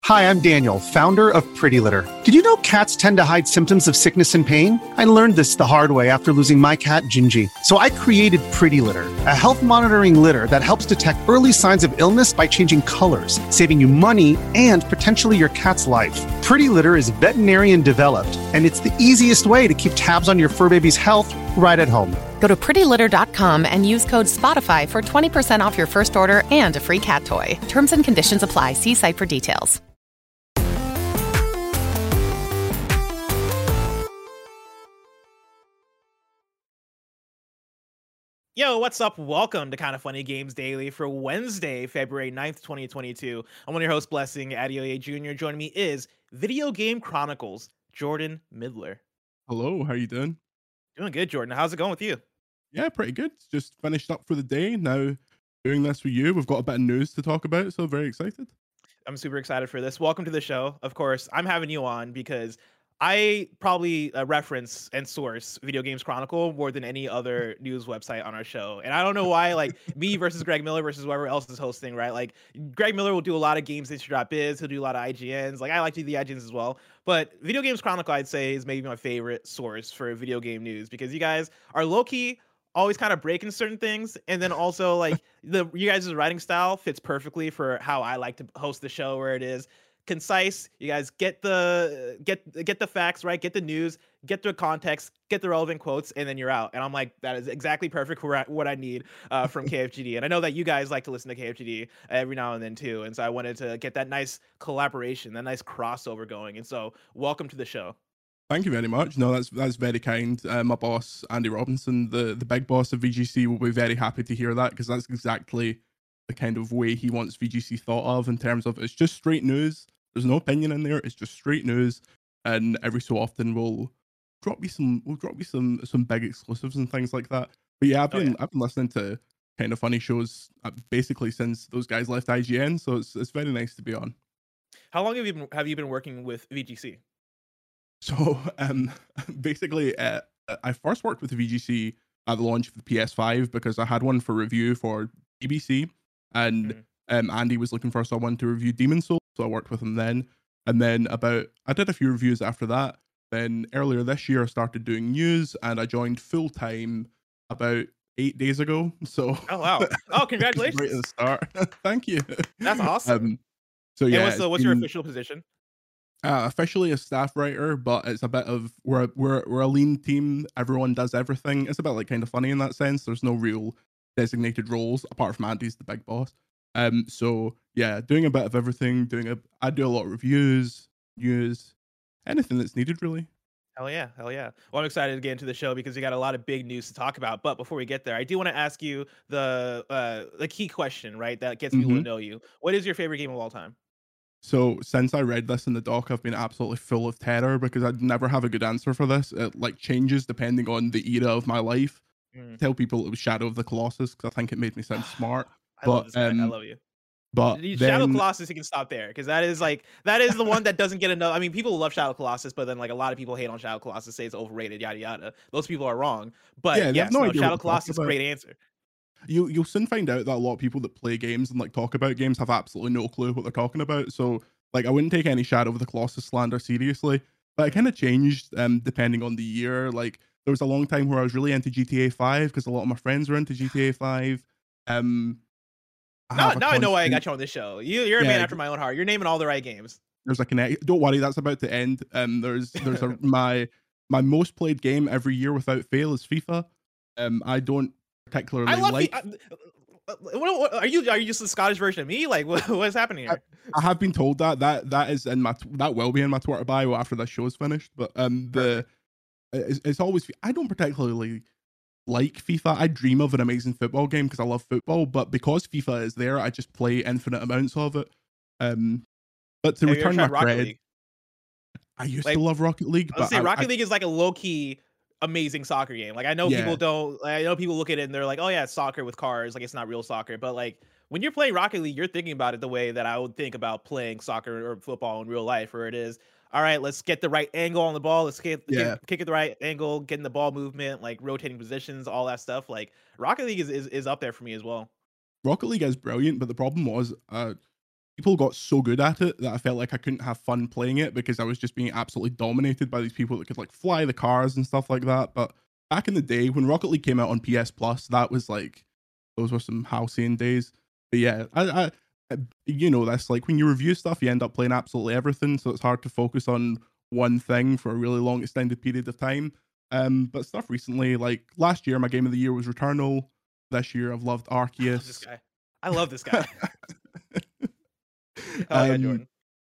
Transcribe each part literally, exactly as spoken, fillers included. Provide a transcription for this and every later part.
Hi, I'm Daniel, founder of Pretty Litter. Did you know cats tend to hide symptoms of sickness and pain? I learned this the hard way after losing my cat, Gingy. So I created Pretty Litter, a health monitoring litter that helps detect early signs of illness by changing colors, saving you money and potentially your cat's life. Pretty Litter is veterinarian developed, and it's the easiest way to keep tabs on your fur baby's health right at home. Go to pretty litter dot com and use code SPOTIFY for twenty percent off your first order and a free cat toy. Terms and conditions apply. See site for details. Yo, what's up? Welcome to Kind of Funny Games Daily for Wednesday, February ninth, twenty twenty-two. I'm one of your hosts, Blessing Adeoye Junior Joining me is Video Game Chronicles, Jordan Midler. Hello, how you doing? Doing good, Jordan. How's it going with you? Yeah, pretty good. Just finished up for the day. Now doing this with you. We've got a bit of news to talk about, so very excited. I'm super excited for this. Welcome to the show. Of course, I'm having you on because I probably uh, reference and source Video Games Chronicle more than any other news website on our show. And I don't know why, like me versus Greg Miller versus whoever else is hosting, right? Like Greg Miller will do a lot of games history.biz, he'll do a lot of I G Ns. Like I like to do the I G Ns as well. But Video Games Chronicle, I'd say, is maybe my favorite source for video game news because you guys are low-key always kind of breaking certain things, and then also like the you guys' writing style fits perfectly for how I like to host the show, where it is concise. You guys get the get get the facts right, get the news, get the context, get the relevant quotes, and then you're out. And I'm like, that is exactly perfect for what I need uh, from K F G D. And I know that you guys like to listen to K F G D every now and then too. And so I wanted to get that nice collaboration, that nice crossover going. And so welcome to the show. Thank you very much. No, that's that's very kind. Uh, my boss, Andy Robinson, the, the big boss of V G C, will be very happy to hear that because that's exactly the kind of way he wants V G C thought of in terms of it's just straight news. There's no opinion in there. It's just straight news. And every so often we'll drop you some we'll drop you some some big exclusives and things like that. But yeah, I've been oh, yeah. I've been listening to Kind of Funny shows basically since those guys left I G N, so it's it's very nice to be on. How long have you been have you been working with V G C? So um, basically, uh, I first worked with the V G C at the launch of the P S five because I had one for review for B B C, and mm-hmm. um, Andy was looking for someone to review Demon's Souls, so I worked with him then. And then about I did a few reviews after that. Then earlier this year, I started doing news, and I joined full time about eight days ago. So oh wow! Oh, congratulations! Right at the start. Thank you. That's awesome. Um, so yeah, and what's, the, what's your official position? Uh, officially a staff writer, but it's a bit of we're we're we're a lean team. Everyone does everything. It's a bit like Kind of Funny in that sense. There's no real designated roles apart from Andy's the big boss. Um, so yeah, doing a bit of everything. Doing a I do a lot of reviews, news, anything that's needed really. Hell yeah, hell yeah. Well, I'm excited to get into the show because we got a lot of big news to talk about. But before we get there, I do want to ask you the uh the key question, right? That gets people mm-hmm. to know you. What is your favorite game of all time? So since I read this in the doc, I've been absolutely full of terror because I'd never have a good answer for this. It like changes depending on the era of my life. Mm. Tell people it was Shadow of the Colossus because I think it made me sound smart. I but, love this um, I love you. But Shadow then, Colossus, you can stop there because that is like that is the one that doesn't get enough. I mean, people love Shadow Colossus, but then like a lot of people hate on Shadow Colossus, say it's overrated, yada yada. Those people are wrong. But yeah, yes, no no, Shadow Colossus, great answer. You you'll soon find out that a lot of people that play games and like talk about games have absolutely no clue what they're talking about. So. Like, I wouldn't take any Shadow of the Colossus slander seriously, but it kind of changed um, depending on the year. Like, there was a long time where I was really into G T A five because a lot of my friends were into G T A five. Um, I now now constant... I know why I got you on this show. You, you're a yeah, man after my own heart. You're naming all the right games. There's a connect. Don't worry, that's about to end. Um, there's there's a, my my most played game every year without fail is FIFA. Um, I don't particularly I love like. F- I, What, what, are you are you just the Scottish version of me? Like, what, what's happening here? I, I have been told that that that is in my that will be in my Twitter bio after this show's finished. But um, the it's, it's always I don't particularly like FIFA. I dream of an amazing football game because I love football. But because FIFA is there, I just play infinite amounts of it. Um, but to Have return my Rocket cred, League? I used like, to love Rocket League. Let's but say I, Rocket I, League is like a low key. Amazing soccer game. Like I know yeah. people don't like, I know people look at it and they're like, oh yeah, it's soccer with cars, like it's not real soccer. But like when you're playing Rocket League, you're thinking about it the way that I would think about playing soccer or football in real life, where it is, all right, let's get the right angle on the ball, let's get, yeah. get kick it the right angle, getting the ball movement, like rotating positions, all that stuff. Like Rocket League is, is, is up there for me as well. Rocket League is brilliant, but the problem was uh people got so good at it that I felt like I couldn't have fun playing it because I was just being absolutely dominated by these people that could like fly the cars and stuff like that. But back in the day when Rocket League came out on P S Plus, that was like, those were some halcyon days. But yeah, I, I, I you know, that's like when you review stuff, you end up playing absolutely everything. So it's hard to focus on one thing for a really long extended period of time. Um, but stuff recently, like last year, my game of the year was Returnal. This year, I've loved Arceus. I love this guy. I love this guy. Oh, um, yeah, Jordan.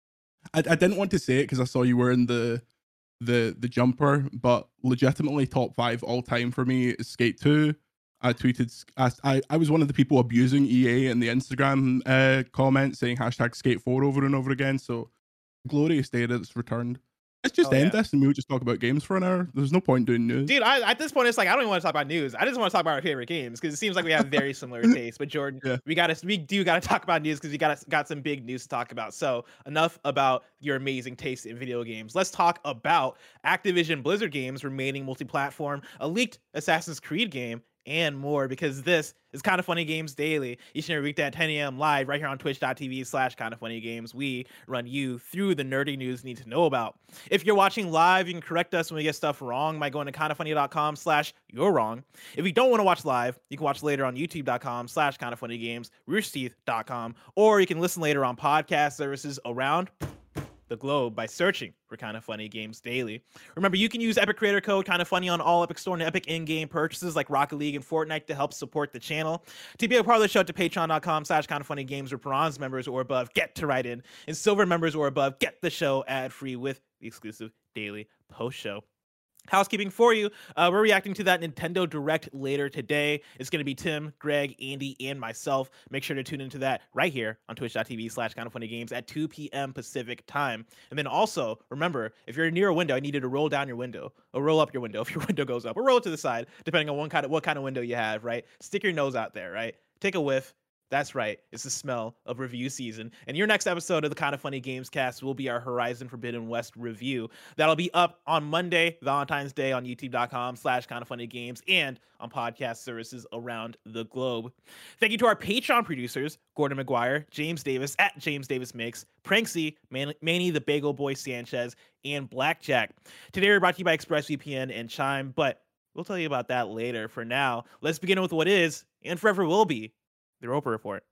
I, I didn't want to say it because I saw you were in the the the jumper, but legitimately top five all time for me is Skate two. I tweeted, I, I, I was one of the people abusing E A in the Instagram uh, comments saying hashtag Skate four over and over again. So glorious day that it's returned. Let's just Oh, end yeah. this and we'll just talk about games for an hour. There's no point doing news. Dude, I, at this point, it's like I don't even want to talk about news. I just want to talk about our favorite games because it seems like we have very similar tastes. But Jordan, Yeah. we gotta, we do gotta talk about news because we got got some big news to talk about. So enough about your amazing taste in video games. Let's talk about Activision Blizzard games remaining multi-platform, a leaked Assassin's Creed game, and more, because this is Kind of Funny Games Daily, each and every weekday at ten a.m. live right here on twitch.tv slash kind of funny games. We run you through the nerdy news you need to know about. If you're watching live, you can correct us when we get stuff wrong by going to kindoffunny.com slash you're wrong. If you don't want to watch live, you can watch later on youtube.com slash kind of funny games, roosterteeth dot com, or you can listen later on podcast services around the globe by searching for Kind of Funny Games Daily. Remember, you can use Epic Creator Code Kind of Funny on all Epic Store and Epic in-game purchases like Rocket League and Fortnite to help support the channel. To be a part of the show, to patreon.com slash Kind of Funny Games, where bronze members or above get to write in, and silver members or above get the show ad-free with the exclusive daily post show. Housekeeping for you, uh, we're reacting to that Nintendo Direct later today. It's going to be Tim, Greg, Andy, and myself. Make sure to tune into that right here on twitch.tv slash kind of funny games at two p.m. Pacific time. And then also, remember, if you're near a window, I need you to roll down your window or roll up your window if your window goes up, or roll it to the side, depending on what kind of, what kind of window you have, right? Stick your nose out there, right? Take a whiff. That's right. It's the smell of review season. And your next episode of the Kind of Funny Games cast will be our Horizon Forbidden West review. That'll be up on Monday, Valentine's Day, on youtube.com slash kind of funny games and on podcast services around the globe. Thank you to our Patreon producers, Gordon McGuire, James Davis at James Davis Mix, Pranksy, Man- Manny the Bagel Boy Sanchez, and Blackjack. Today we're brought to you by ExpressVPN and Chime, but we'll tell you about that later. For now, let's begin with what is, and forever will be, the Roper Report.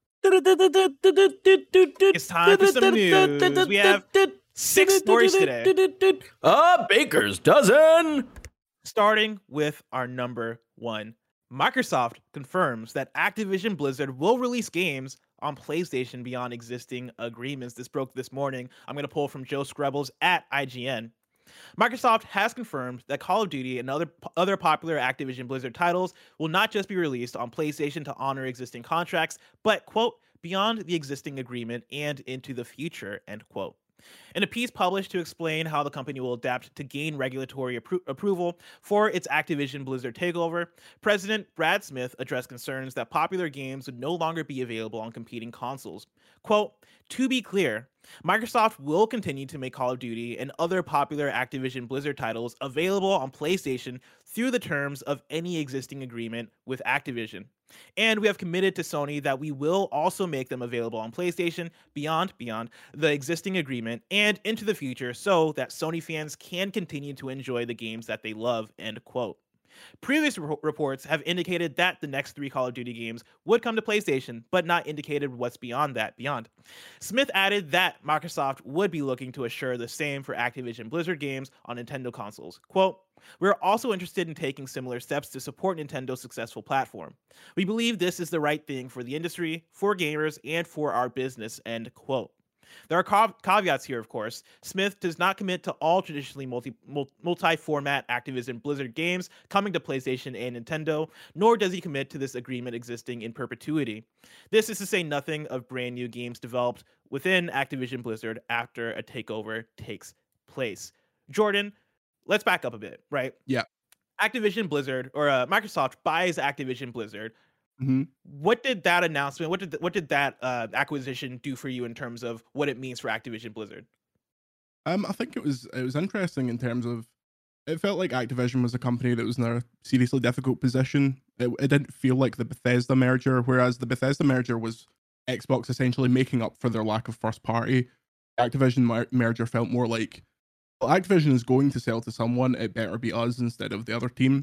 It's time for some news. We have six stories today. A baker's dozen. Starting with our number one. Microsoft confirms that Activision Blizzard will release games on PlayStation beyond existing agreements. This broke this morning. I'm going to pull from Joe Screbbles at I G N. Microsoft has confirmed that Call of Duty and other other popular Activision Blizzard titles will not just be released on PlayStation to honor existing contracts, but, quote, beyond the existing agreement and into the future, end quote. In a piece published to explain how the company will adapt to gain regulatory appro- approval for its Activision Blizzard takeover, President Brad Smith addressed concerns that popular games would no longer be available on competing consoles. Quote, to be clear, Microsoft will continue to make Call of Duty and other popular Activision Blizzard titles available on PlayStation through the terms of any existing agreement with Activision. And we have committed to Sony that we will also make them available on PlayStation beyond beyond the existing agreement and into the future so that Sony fans can continue to enjoy the games that they love, end quote. Previous re- reports have indicated that the next three Call of Duty games would come to PlayStation, but not indicated what's beyond that beyond. Smith added that Microsoft would be looking to assure the same for Activision Blizzard games on Nintendo consoles. Quote, we're also interested in taking similar steps to support Nintendo's successful platform. We believe this is the right thing for the industry, for gamers, and for our business, end quote. There are ca- caveats here, of course. Smith does not commit to all traditionally multi- multi-format Activision Blizzard games coming to PlayStation and Nintendo, nor does he commit to this agreement existing in perpetuity. This is to say nothing of brand new games developed within Activision Blizzard after a takeover takes place. Jordan, let's back up a bit, right? Yeah. Activision Blizzard, or uh, Microsoft buys Activision Blizzard. Mm-hmm. What did that announcement, what did what did that uh, acquisition do for you in terms of what it means for Activision Blizzard? Um, I think it was it was interesting in terms of it felt like Activision was a company that was in a seriously difficult position. It, it didn't feel like the Bethesda merger, whereas the Bethesda merger was Xbox essentially making up for their lack of first party. Activision mer- merger felt more like, well, Activision is going to sell to someone, it better be us instead of the other team.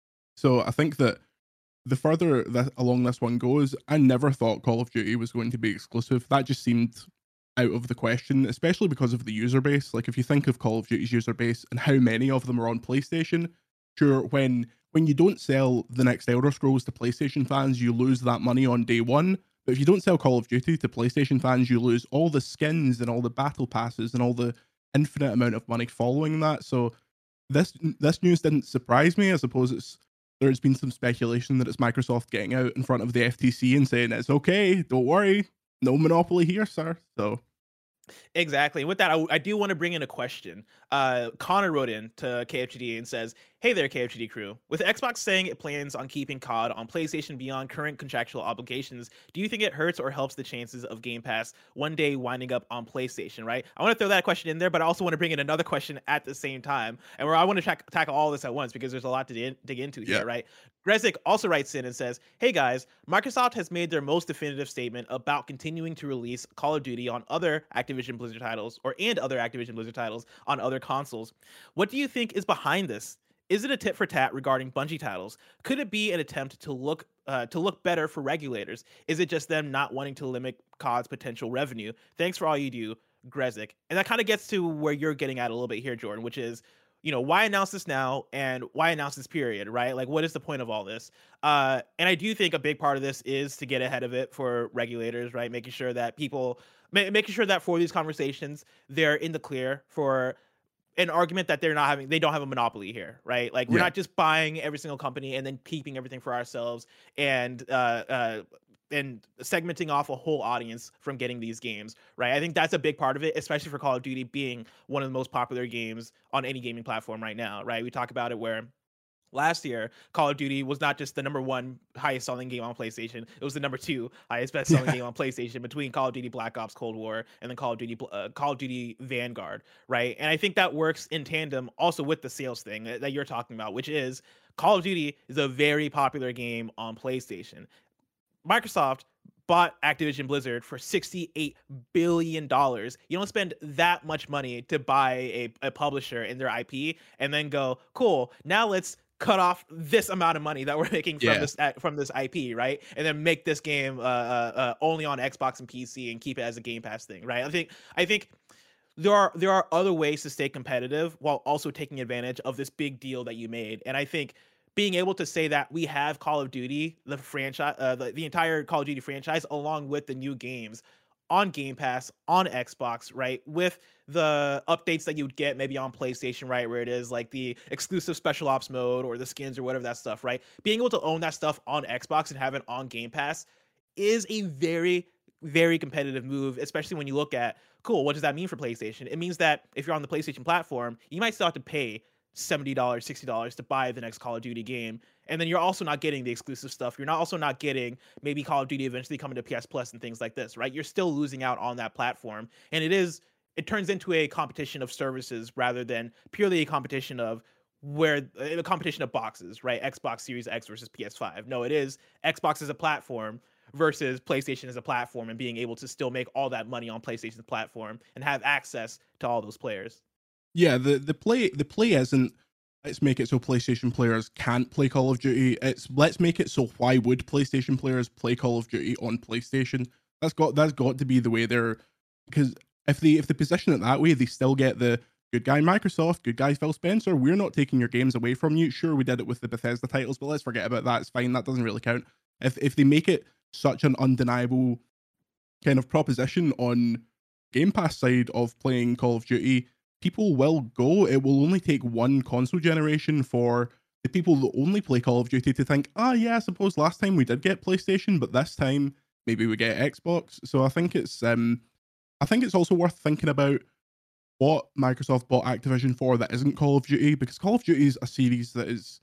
So I think that the further that along this one goes, I never thought Call of Duty was going to be exclusive. That just seemed out of the question, especially because of the user base. Like if you think of Call of Duty's user base and how many of them are on PlayStation, sure, when when you don't sell the next Elder Scrolls to PlayStation fans, you lose that money on day one. But if you don't sell Call of Duty to PlayStation fans, you lose all the skins and all the battle passes and all the infinite amount of money following that. So this this news didn't surprise me. I suppose it's there's been some speculation that it's Microsoft getting out in front of the F T C and saying it's okay, don't worry, no monopoly here, sir. So exactly. With that, I, I do want to bring in a question. Uh, Connor wrote in to K F G D and says, "Hey there, K F G D crew. With Xbox saying it plans on keeping C O D on PlayStation beyond current contractual obligations, do you think it hurts or helps the chances of Game Pass one day winding up on PlayStation?" Right? I want to throw that question in there, but I also want to bring in another question at the same time, and where I want to tra- tackle all this at once because there's a lot to dig, dig into here, yeah. right? Grezik also writes in and says, "Hey guys, Microsoft has made their most definitive statement about continuing to release Call of Duty on other Activision Blizzard titles or and other Activision Blizzard titles on other consoles. What do you think is behind this? Is it a tit for tat regarding Bungie titles? Could it be an attempt to look uh, to look better for regulators? Is it just them not wanting to limit C O D's potential revenue? Thanks for all you do, Grezik." And that kind of gets to where you're getting at a little bit here, Jordan, which is, you know, why announce this now and why announce this period, right? Like, what is the point of all this? Uh, and I do think a big part of this is to get ahead of it for regulators, right? Making sure that people, ma- making sure that for these conversations, they're in the clear for an argument that they're not having, they don't have a monopoly here, right? Like, we're Yeah. not just buying every single company and then keeping everything for ourselves and, uh, uh, and segmenting off a whole audience from getting these games, right? I think that's a big part of it, especially for Call of Duty being one of the most popular games on any gaming platform right now, right? We talk about it where last year, Call of Duty was not just the number one highest selling game on PlayStation. It was the number two highest best selling Yeah. game on PlayStation between Call of Duty Black Ops Cold War and then Call of Duty uh, Call of Duty Vanguard, right? And I think that works in tandem also with the sales thing that, that you're talking about, which is Call of Duty is a very popular game on PlayStation. Microsoft bought Activision Blizzard for sixty-eight billion dollars. You don't spend that much money to buy a, a publisher and their I P and then go, cool, now let's cut off this amount of money that we're making from Yeah. this uh, from this I P, right? And then make this game uh, uh, uh, only on Xbox and P C and keep it as a Game Pass thing, right? I think I think there are there are other ways to stay competitive while also taking advantage of this big deal that you made. And I think being able to say that we have Call of Duty, the franchise, uh, the, the entire Call of Duty franchise, along with the new games on Game Pass, on Xbox, right? With the updates that you would get maybe on PlayStation, right? Where it is like the exclusive special ops mode or the skins or whatever that stuff, right? Being able to own that stuff on Xbox and have it on Game Pass is a very, very competitive move, especially when you look at, cool, what does that mean for PlayStation? It means that if you're on the PlayStation platform, you might still have to pay seventy dollars, sixty dollars to buy the next Call of Duty game. And then you're also not getting the exclusive stuff. You're not also not getting maybe Call of Duty eventually coming to P S Plus and things like this, right? You're still losing out on that platform. And it is, it turns into a competition of services rather than purely a competition of where, a competition of boxes, right? Xbox Series X versus P S five. No, it is Xbox as a platform versus PlayStation as a platform and being able to still make all that money on PlayStation's platform and have access to all those players. Yeah, the, the play the play isn't let's make it so PlayStation players can't play Call of Duty. It's let's make it so why would PlayStation players play Call of Duty on PlayStation? That's got that's got to be the way they're, because if they if they position it that way, they still get the good guy Microsoft, good guy Phil Spencer. We're not taking your games away from you. Sure, we did it with the Bethesda titles, but let's forget about that. It's fine. That doesn't really count. If if they make it such an undeniable kind of proposition on Game Pass side of playing Call of Duty, people will go. It will only take one console generation for the people that only play Call of Duty to think, ah, oh, yeah, I suppose last time we did get PlayStation, but this time maybe we get Xbox. So I think it's um, I think it's also worth thinking about what Microsoft bought Activision for that isn't Call of Duty, because Call of Duty is a series that is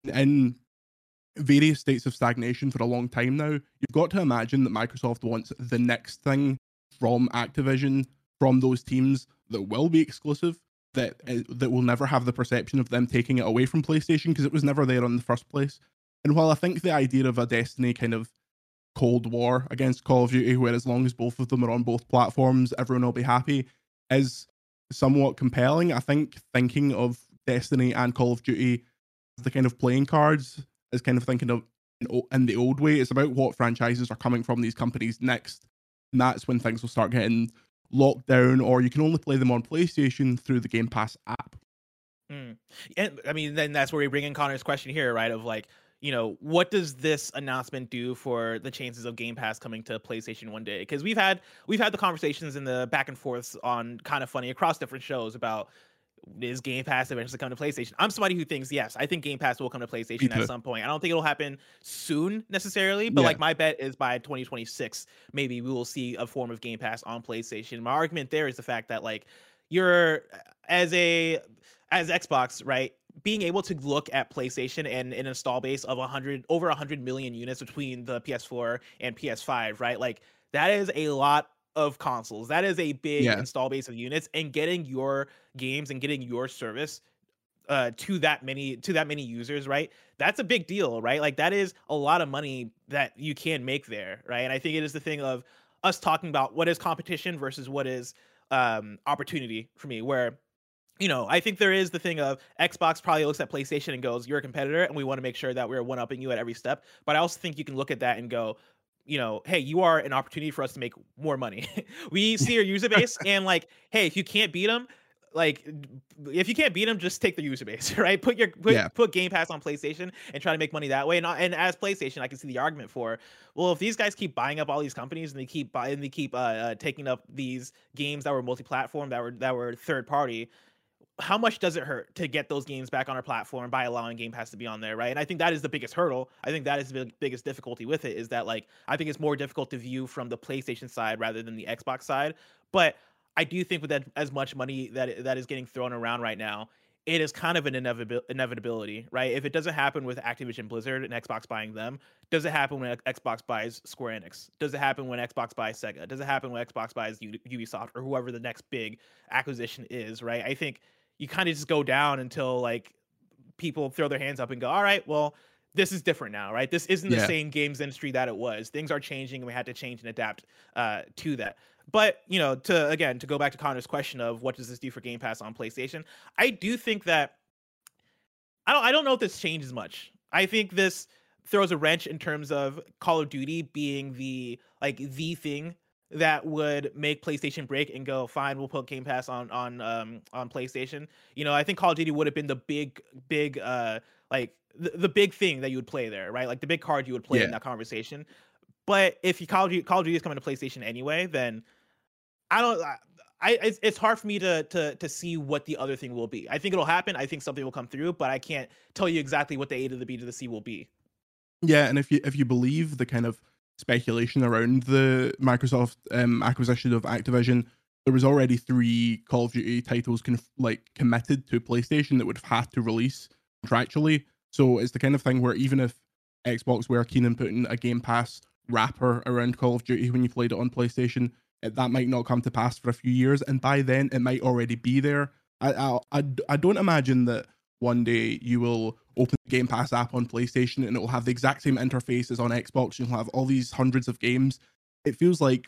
in various states of stagnation for a long time now. You've got to imagine that Microsoft wants the next thing from Activision, from those teams that will be exclusive, that uh, that will never have the perception of them taking it away from PlayStation, because it was never there in the first place. And while I think the idea of a Destiny kind of Cold War against Call of Duty, where as long as both of them are on both platforms, everyone will be happy, is somewhat compelling. I think thinking of Destiny and Call of Duty as the kind of playing cards is kind of thinking of in the old way. It's about what franchises are coming from these companies next, and that's when things will start getting locked down, or you can only play them on PlayStation through the Game Pass app. Mm. And I mean, then that's where we bring in Connor's question here, right? Of like, you know, what does this announcement do for the chances of Game Pass coming to PlayStation one day? Because we've had we've had the conversations in the back and forths on Kind of Funny across different shows about, is Game Pass eventually come to PlayStation? I'm somebody who thinks yes, I think Game Pass will come to PlayStation at some point. I don't think it'll happen soon necessarily, but yeah. like my bet is by twenty twenty-six, maybe we will see a form of Game Pass on PlayStation. My argument there is the fact that like you're as a as Xbox, right? Being able to look at PlayStation and an install base of one hundred over one hundred million units between the P S four and P S five, right? Like that is a lot of consoles. That is a big yeah. install base of units, and getting your games and getting your service uh to that many to that many users, right? That's a big deal, right? Like that is a lot of money that you can make there, right? And I think it is the thing of us talking about what is competition versus what is um opportunity for me, where you know, I think there is the thing of Xbox probably looks at PlayStation and goes, you're a competitor and we want to make sure that we're one-upping you at every step. But I also think you can look at that and go, you know, hey, you are an opportunity for us to make more money. We see your user base and like, hey, if you can't beat them, like if you can't beat them, just take the user base, right? Put your put, yeah. put Game Pass on PlayStation and try to make money that way. And, and as PlayStation, I can see the argument for, well, if these guys keep buying up all these companies and they keep buying, they keep uh, uh, taking up these games that were multi-platform, that were that were third party, how much does it hurt to get those games back on our platform by allowing Game Pass to be on there, right? And I think that is the biggest hurdle. I think that is the biggest difficulty with it, is that like I think it's more difficult to view from the PlayStation side rather than the Xbox side. But I do think with that as much money that that is getting thrown around right now, it is kind of an inevitabil- inevitability, right? If it doesn't happen with Activision Blizzard and Xbox buying them, does it happen when Xbox buys Square Enix? Does it happen when Xbox buys Sega? Does it happen when Xbox buys U- Ubisoft or whoever the next big acquisition is, right? I think you kind of just go down until like people throw their hands up and go, all right, well, this is different now, right? This isn't yeah. the same games industry that it was. Things are changing and we had to change and adapt uh, to that. But, you know, to, again, to go back to Connor's question of what does this do for Game Pass on PlayStation? I do think that, I don't, I don't know if this changes much. I think this throws a wrench in terms of Call of Duty being the, like the thing that would make PlayStation break and go, fine, we'll put Game Pass on on um on PlayStation. You know, I think Call of Duty would have been the big big uh like the, the big thing that you would play there, right? Like the big card you would play yeah. in that conversation. But if you Call of Duty, Call of Duty is coming to PlayStation anyway, then I don't I, I it's, it's hard for me to to to see what the other thing will be. I think it'll happen. I think something will come through, but I can't tell you exactly what the A to the B to the C will be. Yeah, and if you if you believe the kind of speculation around the Microsoft um, acquisition of Activision, there was already three Call of Duty titles conf- like committed to PlayStation that would have had to release contractually. So it's the kind of thing where even if Xbox were keen on putting a Game Pass wrapper around Call of Duty when you played it on PlayStation, it, that might not come to pass for a few years, and by then it might already be there. I I, I, I don't imagine that one day you will open the Game Pass app on PlayStation and it will have the exact same interface as on Xbox. You'll have all these hundreds of games. It feels like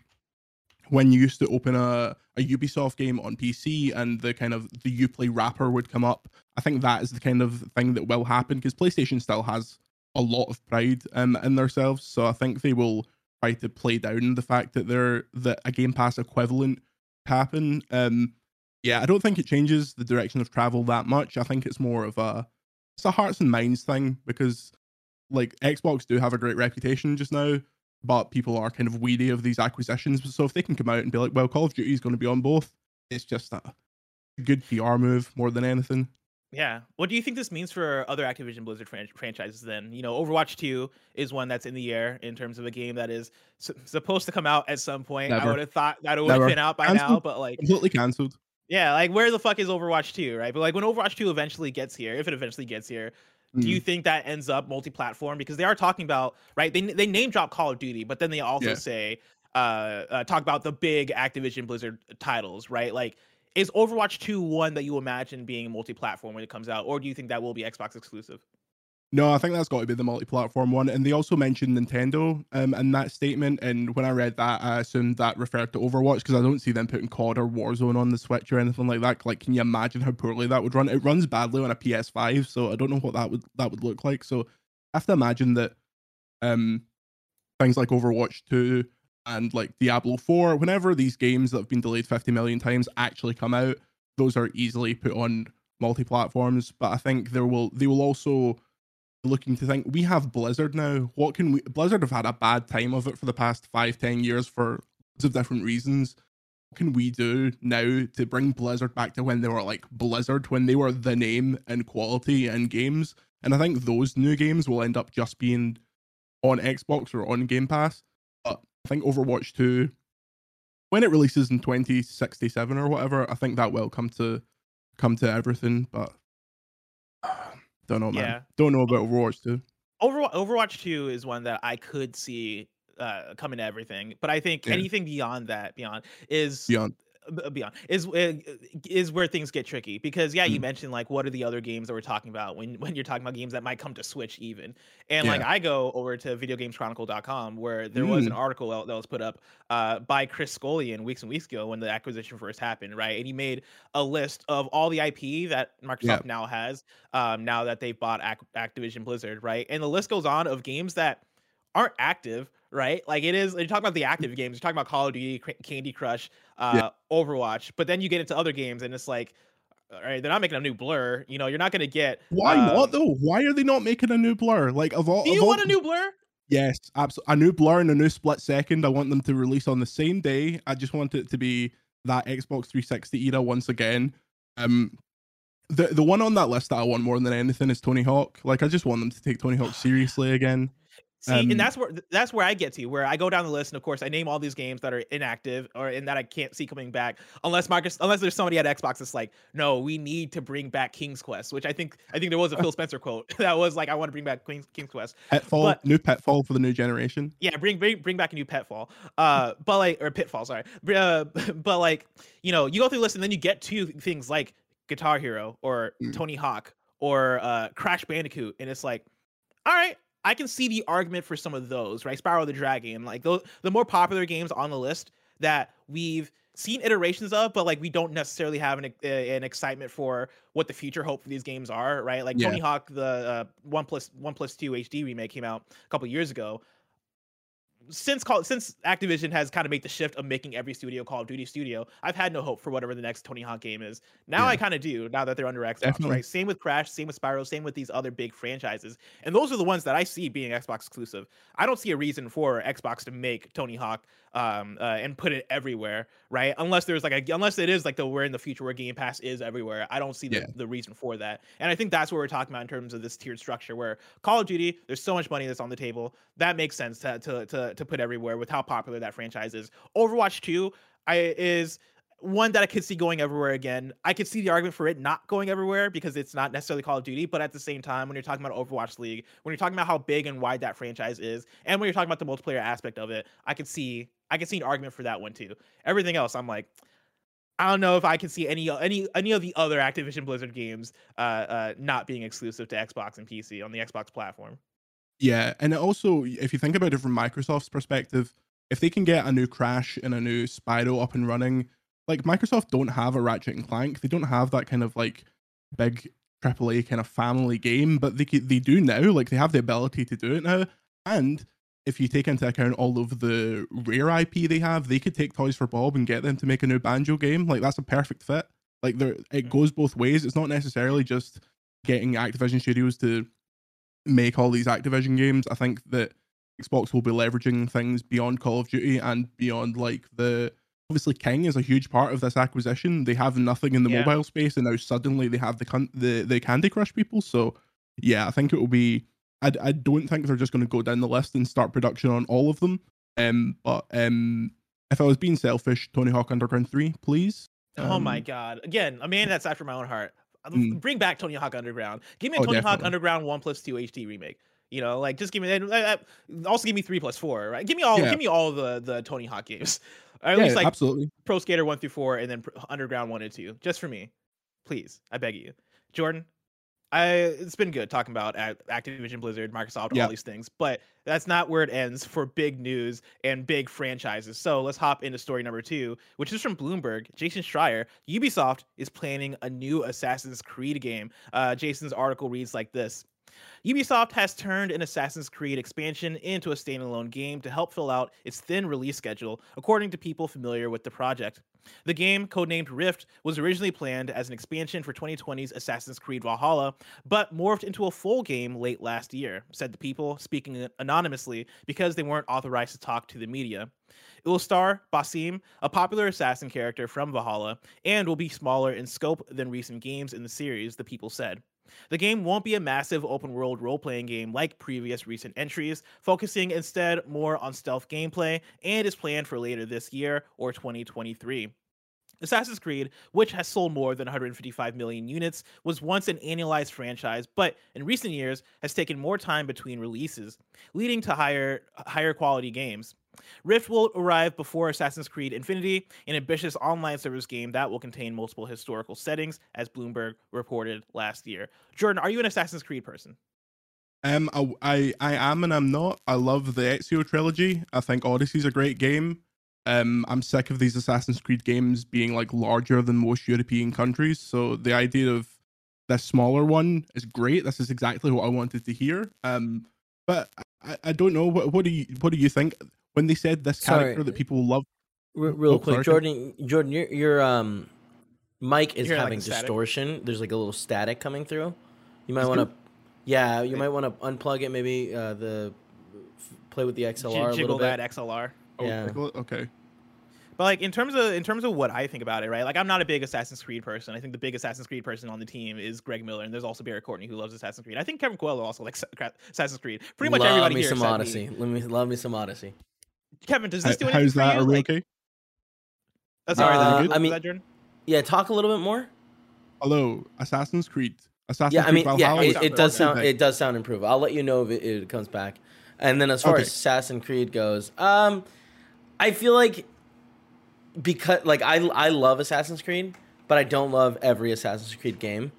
when you used to open a, a Ubisoft game on P C and the kind of the Uplay wrapper would come up. I think that is the kind of thing that will happen because PlayStation still has a lot of pride um, in themselves. So I think they will try to play down the fact that they're that a Game Pass equivalent happen. Um, Yeah, I don't think it changes the direction of travel that much. I think it's more of a it's a hearts and minds thing because like Xbox do have a great reputation just now, but people are kind of weedy of these acquisitions. So if they can come out and be like, well, Call of Duty is going to be on both, it's just a good P R move more than anything. Yeah. What do you think this means for other Activision Blizzard fran- franchises then? You know, Overwatch two is one that's in the air in terms of a game that is s- supposed to come out at some point. Never. I would have thought that it would have been out by Cancelled. now, but like Completely cancelled. Yeah, like where the fuck is Overwatch two, right? But like when Overwatch two eventually gets here, if it eventually gets here, mm. do you think that ends up multi-platform? Because they are talking about, right? They they name drop Call of Duty, but then they also yeah. say, uh, uh, talk about the big Activision Blizzard titles, right? Like, is Overwatch two one that you imagine being multi-platform when it comes out, or do you think that will be Xbox exclusive? No, I think that's got to be the multi-platform one. And they also mentioned Nintendo um, in that statement. And when I read that, I assumed that referred to Overwatch because I don't see them putting C O D or Warzone on the Switch or anything like that. Like, can you imagine how poorly that would run? It runs badly on a P S five, so I don't know what that would that would look like. So I have to imagine that um, things like Overwatch two and like Diablo four, whenever these games that have been delayed fifty million times actually come out, those are easily put on multi-platforms. But I think there will they will also looking to think, we have Blizzard now. What can we? Blizzard have had a bad time of it for the past five, ten years for lots of different reasons. What can we do now to bring Blizzard back to when they were like Blizzard, when they were the name and quality and games? And I think those new games will end up just being on Xbox or on Game Pass. But I think Overwatch two, when it releases in twenty sixty-seven or whatever, I think that will come to come to everything. But don't know, man. Yeah. Don't know about Overwatch two. Overwatch, Overwatch two is one that I could see uh, coming to everything, but I think Yeah. anything beyond that, beyond is Beyond. uh, beyond is uh, is where things get tricky because yeah, you Mm. mentioned like what are the other games that we're talking about when when you're talking about games that might come to Switch even, and like Yeah. I go over to video games chronicle dot com where there was an Mm. article that that was put up uh, by Chris Scullion weeks and weeks ago when the acquisition first happened, right? And he made a list of all the I P that Microsoft Yeah. now has, um, now that they've bought Ac- Activision Blizzard, right? And the list goes on of games that aren't active, right? Like it is, you're talking about the active games, you're talking about Call of Duty, Cra- Candy Crush, Yeah. uh, Overwatch, but then you get into other games and it's like, all right, they're not making a new Blur. You know, you're not going to get. Why um, not though? Why are they not making a new Blur? Like of all, Do of you all want a new Blur? Yes, absolutely. A new Blur and a new Split Second. I want them to release on the same day. I just want it to be that Xbox three sixty era once again. Um, the the one on that list that I want more than anything is Tony Hawk. Like I just want them to take Tony Hawk seriously again. See, Um, and that's where that's where I get to, where I go down the list, and of course, I name all these games that are inactive or in that I can't see coming back, unless Marcus, unless there's somebody at Xbox that's like, no, we need to bring back King's Quest, which I think I think there was a Phil Spencer quote that was like, I want to bring back King's, King's Quest. Pitfall, But- new Pitfall for the new generation. Yeah, bring bring bring back a new Pitfall, uh, but like or Pitfall, sorry, Br- uh, but like you know, you go through the list and then you get to things like Guitar Hero or Mm. Tony Hawk or uh, Crash Bandicoot, and it's like, all right, I can see the argument for some of those, right? Spyro the Dragon, like those, the more popular games on the list that we've seen iterations of, but like we don't necessarily have an uh, an excitement for what the future hope for these games are, right? Like Yeah. Tony Hawk, the uh, One Plus One Plus Two H D remake came out a couple years ago. Since call, since Activision has kind of made the shift of making every studio Call of Duty studio, I've had no hope for whatever the next Tony Hawk game is. Now Yeah. I kind of do, now that they're under Xbox, Definitely. right? Same with Crash, same with Spyro, same with these other big franchises. And those are the ones that I see being Xbox exclusive. I don't see a reason for Xbox to make Tony Hawk um uh, and put it everywhere, right? Unless there's like a unless it is like the we're in the future where Game Pass is everywhere. I don't see the, Yeah. the reason for that. And I think that's what we're talking about in terms of this tiered structure where Call of Duty, there's so much money that's on the table. That makes sense to to to, to put everywhere with how popular that franchise is. Overwatch two I is one that I could see going everywhere again. I could see the argument for it not going everywhere because it's not necessarily Call of Duty, but at the same time, when you're talking about Overwatch League, when you're talking about how big and wide that franchise is, and when you're talking about the multiplayer aspect of it, I could see I could see an argument for that one too. Everything else, I'm like, I don't know if I can see any any any of the other Activision Blizzard games uh, uh, not being exclusive to Xbox and P C on the Xbox platform. Yeah, and it also, if you think about it from Microsoft's perspective, if they can get a new Crash and a new Spyro up and running, like Microsoft don't have a Ratchet and Clank, they don't have that kind of like big triple A kind of family game, but they they do now. Like they have the ability to do it now, and if you take into account all of the Rare I P they have, they could take Toys for Bob and get them to make a new Banjo game. Like that's a perfect fit. Like there, it goes both ways. It's not necessarily just getting Activision Studios to make all these Activision games. I think that Xbox will be leveraging things beyond Call of Duty and beyond like the obviously King is a huge part of this acquisition. They have nothing in the Yeah. mobile space, and now suddenly they have the con- the the Candy Crush people. So yeah, I think it will be. I I don't think they're just going to go down the list and start production on all of them. Um, but um, if I was being selfish, Tony Hawk Underground three, please. Oh Um, my god! Again, a man that's after my own heart. Mm. Bring back Tony Hawk Underground. Give me a Oh, Tony Hawk definitely. Underground One Plus Two H D remake. You know, like just give me that. uh, uh, Also, give me Three Plus Four. Right? Give me all. Yeah. Give me all the the Tony Hawk games. Or at Yeah, least like absolutely. Pro Skater One through Four, and then Pro- Underground One and Two, just for me, please. I beg you, Jordan. I it's been good talking about Ac- Activision Blizzard, Microsoft, Yeah. all these things, but that's not where it ends for big news and big franchises. So let's hop into story number two, which is from Bloomberg. Jason Schreier, Ubisoft is planning a new Assassin's Creed game. Uh, Jason's article reads like this. Ubisoft has turned an Assassin's Creed expansion into a standalone game to help fill out its thin release schedule, according to people familiar with the project. The game, codenamed Rift, was originally planned as an expansion for twenty twenty's Assassin's Creed Valhalla, but morphed into a full game late last year, said the people, speaking anonymously because they weren't authorized to talk to the media. It will star Basim, a popular assassin character from Valhalla, and will be smaller in scope than recent games in the series, the people said. The game won't be a massive open-world role-playing game like previous recent entries, focusing instead more on stealth gameplay, and is planned for later this year or twenty twenty-three. Assassin's Creed, which has sold more than one hundred fifty-five million units, was once an annualized franchise, but in recent years has taken more time between releases, leading to higher higher quality games. Rift will arrive before Assassin's Creed Infinity, an ambitious online service game that will contain multiple historical settings, as Bloomberg reported last year. Jordan, are you an Assassin's Creed person? Um, I, I I am and I'm not. I love the Ezio trilogy. I think Odyssey's a great game. Um, I'm sick of these Assassin's Creed games being like larger than most European countries. So the idea of this smaller one is great. This is exactly what I wanted to hear. Um, but I, I don't know. What what do you what do you think when they said this character Sorry. that people love? R- real Oh, quick, sorry. Jordan. Jordan, your your um mic is You're like having a static? distortion. There's like a little static coming through. You might It's want to, good. yeah, you might want to unplug it. Maybe uh, the f- play with the X L R a Jiggle little that bit. X L R. Oh, Yeah. okay. But like in terms of in terms of what I think about it, right? Like I'm not a big Assassin's Creed person. I think the big Assassin's Creed person on the team is Greg Miller, and there's also Barry Courtney who loves Assassin's Creed. I think Kevin Coelho also likes Assassin's Creed. Pretty much love everybody me here some except Odyssey. me. Let me love me some Odyssey. Kevin, does this do How- anything How's for that? you? Are we Like, okay? oh, sorry, Uh, that, I I mean- that Jordan? Yeah, talk a little bit more. Hello, Assassin's Creed. Assassin's Yeah, I Creed mean, yeah, Valhalla it, is sounds it does good. sound it does sound improved. I'll let you know if it, it comes back. And then as far Okay. as Assassin's Creed goes, um, I feel like because like I I love Assassin's Creed, but I don't love every Assassin's Creed game.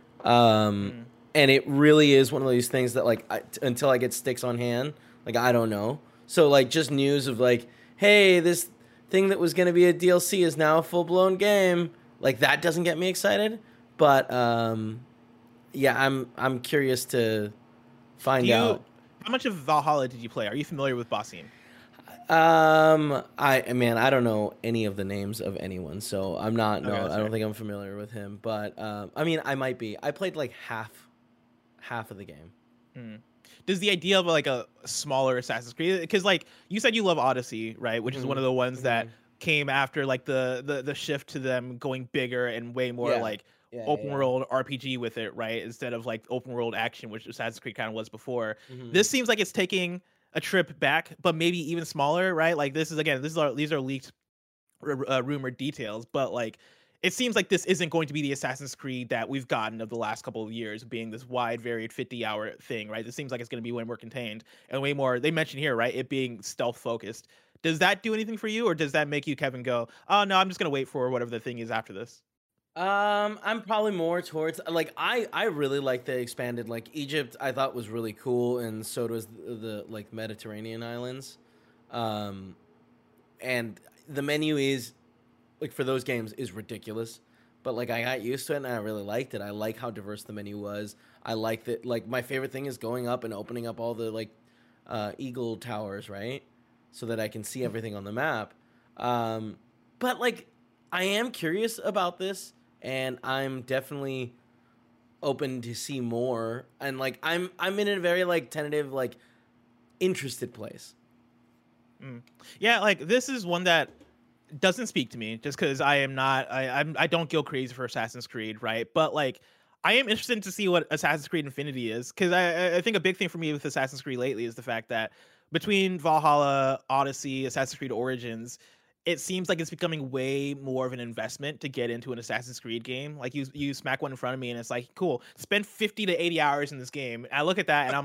Um, Mm. and it really is one of these things that like I, t- until I get sticks on hand, like I don't know. So like just news of like, hey, this thing that was going to be a D L C is now a full blown game. Like that doesn't get me excited. But um, yeah, I'm I'm curious to find Do you, out. how much of Valhalla did you play? Are you familiar with Basim? Um, I man, I don't know any of the names of anyone, so I'm not. No, Okay, that's I don't fair. think I'm familiar with him. But um, I mean, I might be. I played like half, half of the game. Mm. Does the idea of like a smaller Assassin's Creed, because like you said you love Odyssey, right? Which is one Mhm. of the ones that Mhm. came after like the, the the shift to them going bigger and way more Yeah. like Yeah, open yeah. world R P G with it, right? Instead of like open world action, which Assassin's Creed kind of was before. Mhm. This seems like it's taking a trip back, but maybe even smaller, right? Like this is again, this is our, these are leaked, r- uh, rumored details, but like it seems like this isn't going to be the Assassin's Creed that we've gotten of the last couple of years, being this wide, varied fifty hour thing, right? This seems like it's going to be way more contained and way more. They mentioned here, right, it being stealth focused. Does that do anything for you, or does that make you, Kevin, go, oh no, I'm just going to wait for whatever the thing is after this? Um, I'm probably more towards like I I really like the expanded like Egypt. I thought was really cool, and so does the, the like Mediterranean islands. Um, and the menu is like for those games is ridiculous, but like I got used to it and I really liked it. I like how diverse the menu was. I like that. Like my favorite thing is going up and opening up all the like uh, eagle towers, right, so that I can see everything on the map. Um, but like I am curious about this. And I'm definitely open to see more. And like I'm I'm in a very like tentative, like interested place. Mm. Yeah, like this is one that doesn't speak to me just because I am not I I'm I don't go crazy for Assassin's Creed, right? But like I am interested to see what Assassin's Creed Infinity is, because I I think a big thing for me with Assassin's Creed lately is the fact that between Valhalla, Odyssey, Assassin's Creed Origins, it seems like it's becoming way more of an investment to get into an Assassin's Creed game. Like you you smack one in front of me and it's like, cool, spend fifty to eighty hours in this game. And I look at that and I'm like,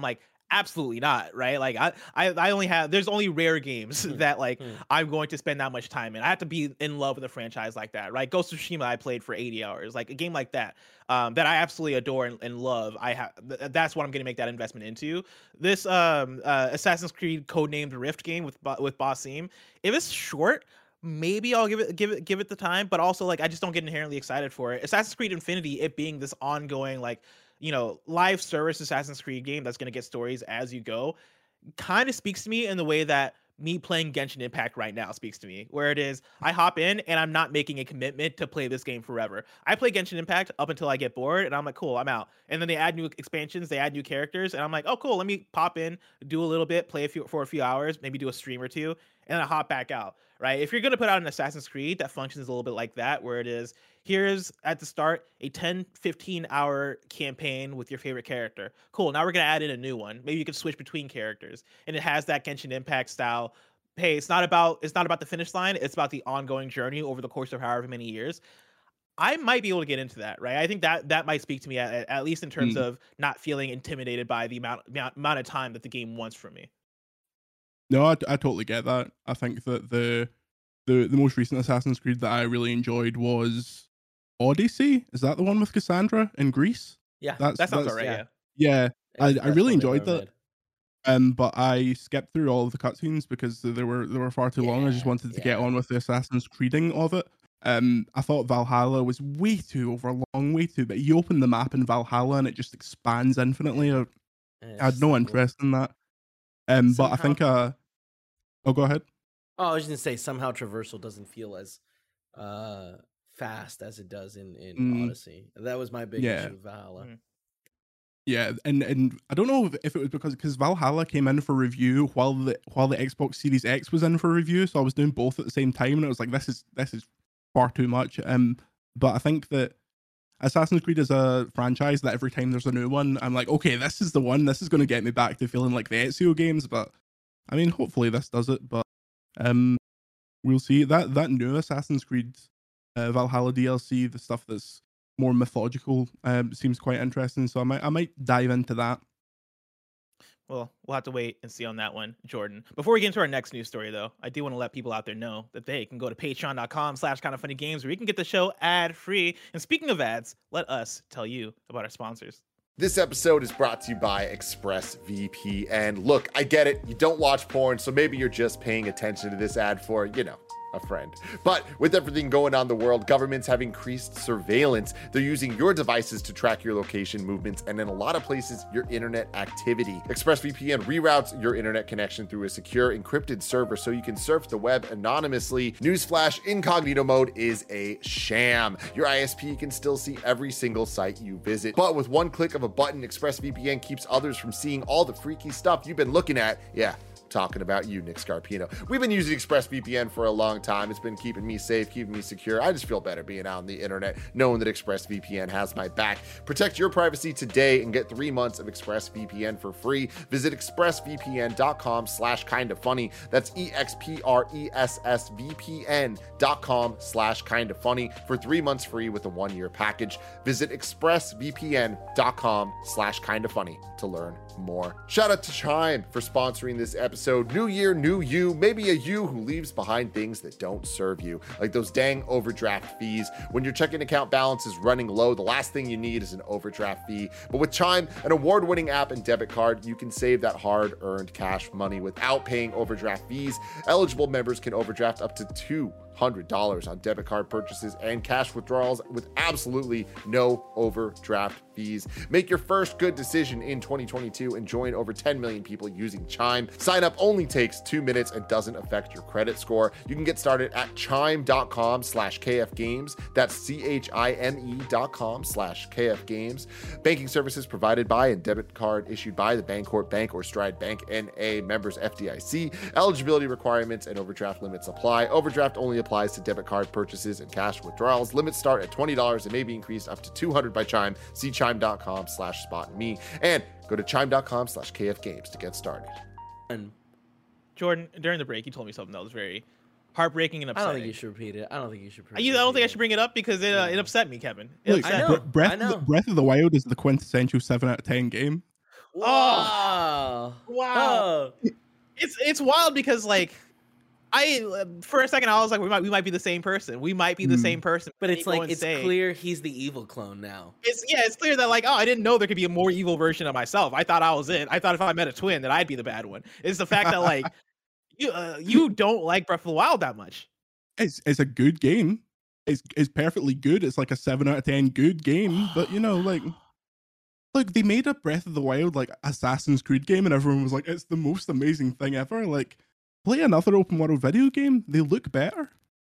Absolutely not, right? Like I, I, I only have there's only rare games Hmm. that like Hmm. I'm going to spend that much time in. I have to be in love with a franchise like that, right? Ghost of Tsushima I played for eighty hours, like a game like that, um, that I absolutely adore and, and love. I have th- that's what I'm going to make that investment into. This um, uh, Assassin's Creed codenamed Rift game with Bo- with Basim, if it's short, maybe I'll give it give it give it the time, but also like I just don't get inherently excited for it. Assassin's Creed Infinity, it being this ongoing like you know live service Assassin's Creed game that's going to get stories as you go, kind of speaks to me in the way that me playing Genshin Impact right now speaks to me, where it is I hop in and I'm not making a commitment to play this game forever. I play Genshin Impact up until I get bored and I'm like, cool, I'm out. And then they add new expansions, they add new characters, and I'm like, oh, cool, let me pop in, do a little bit, play a few for a few hours, maybe do a stream or two, and then I hop back out, right? If you're gonna put out an Assassin's Creed that functions a little bit like that, where it is here's at the start a ten, fifteen hour campaign with your favorite character. Cool. Now we're going to add in a new one. Maybe you can switch between characters. And it has that Genshin Impact style. Hey, it's not about it's not about the finish line. It's about the ongoing journey over the course of however many years. I might be able to get into that, right? I think that that might speak to me at, at least in terms Mm. of not feeling intimidated by the amount, amount amount of time that the game wants from me. No, I, I totally get that. I think that the the the most recent Assassin's Creed that I really enjoyed was Odyssey. Is that the one with Cassandra in Greece? Yeah, That's That sounds that's, all right, yeah. yeah. yeah. I, it's the I best really one they've enjoyed ever that. Um, but I skipped through all of the cutscenes because they were they were far too long. I just Yeah, wanted to get yeah. on with the Assassin's Creeding of it. Um, I thought Valhalla was way too overlong, way too. But you open the map in Valhalla and it just expands infinitely. I, made. I had no interest in that. Um, but I Somehow- think uh, oh, go ahead. Oh, I was just gonna say somehow traversal doesn't feel as uh fast as it does in in Mm. Odyssey. That was my big Yeah. issue with Valhalla. Mm. Yeah, and and I don't know if, if it was because because Valhalla came in for review while the while the Xbox Series X was in for review, so I was doing both at the same time, and it was like this is this is far too much. Um, but I think that Assassin's Creed is a franchise that every time there's a new one, I'm like, okay, this is the one. This is going to get me back to feeling like the Ezio games. But I mean, hopefully this does it. But um, we'll see. That that new Assassin's Creed uh, Valhalla D L C, the stuff that's more mythological, um, seems quite interesting. So I might I might dive into that. Well, we'll have to wait and see on that one, Jordan. Before we get into our next news story, though, I do want to let people out there know that they can go to patreon.com slash kind of funny games where you can get the show ad free. And speaking of ads, let us tell you about our sponsors. This episode is brought to you by ExpressVPN. Look, I get it. You don't watch porn, so maybe you're just paying attention to this ad for, you know, a friend. But with everything going on in the world, governments have increased surveillance. They're using your devices to track your location movements and in a lot of places, your internet activity. ExpressVPN reroutes your internet connection through a secure encrypted server so you can surf the web anonymously. Newsflash, incognito mode is a sham. Your I S P can still see every single site you visit. But with one click of a button, ExpressVPN keeps others from seeing all the freaky stuff you've been looking at. Yeah. Talking about you, Nick Scarpino. We've been using ExpressVPN for a long time. It's been keeping me safe, keeping me secure. I just feel better being out on the internet, knowing that ExpressVPN has my back. Protect your privacy today and get three months of ExpressVPN for free. Visit expressvpn.com slash kind of funny. That's E-X-P-R-E-S-S-V-P-N dot com slash kind of funny for three months free with a one-year package. Visit expressvpn.com slash kind of funny to learn more. Shout out to Chime for sponsoring this episode. New year, new you, maybe a you who leaves behind things that don't serve you, like those dang overdraft fees. When your checking account balance is running low, the last thing you need is an overdraft fee. But with Chime, an award-winning app and debit card, you can save that hard-earned cash money without paying overdraft fees. Eligible members can overdraft up to two hundred dollars on debit card purchases and cash withdrawals with absolutely no overdraft fees. Make your first good decision in twenty twenty-two and join over ten million people using Chime. Sign up only takes two minutes and doesn't affect your credit score. You can get started at chime.com slash kfgames. That's C-H-I-M-E dot com slash kfgames. Banking services provided by and debit card issued by the Bancorp Bank or Stride Bank N A, members F D I C. Eligibility requirements and overdraft limits apply. Overdraft only applies to debit card purchases and cash withdrawals. Limits start at twenty dollars and may be increased up to two hundred dollars by Chime. See chime.com slash spot me and go to chime.com slash kfgames to get started. And Jordan, during the break, you told me something that was very heartbreaking and I upsetting. don't think you should repeat it. I don't think you should. I, you, I don't think I repeat should bring it up because it, uh, it upset me, Kevin. It Look, upset I me. know. Bre- Breath, I Of the, know. Breath of the Wild is the quintessential seven out of ten game. Wow. Wow. Oh. It's it's wild because like I for a second I was like we might we might be the same person. We might be the Mm. same person. But Then it's you go like and it's say- clear he's the evil clone now. It's yeah, it's clear that like oh I didn't know there could be a more evil version of myself. I thought I was it. I thought if I met a twin that I'd be the bad one. It's the fact that like you uh, you don't like Breath of the Wild that much. It's it's a good game. It's it's perfectly good. It's like a seven out of ten good game. But you know, like, look, they made a Breath of the Wild like Assassin's Creed game, and everyone was like, it's the most amazing thing ever. Like, play another open world video game. They look better.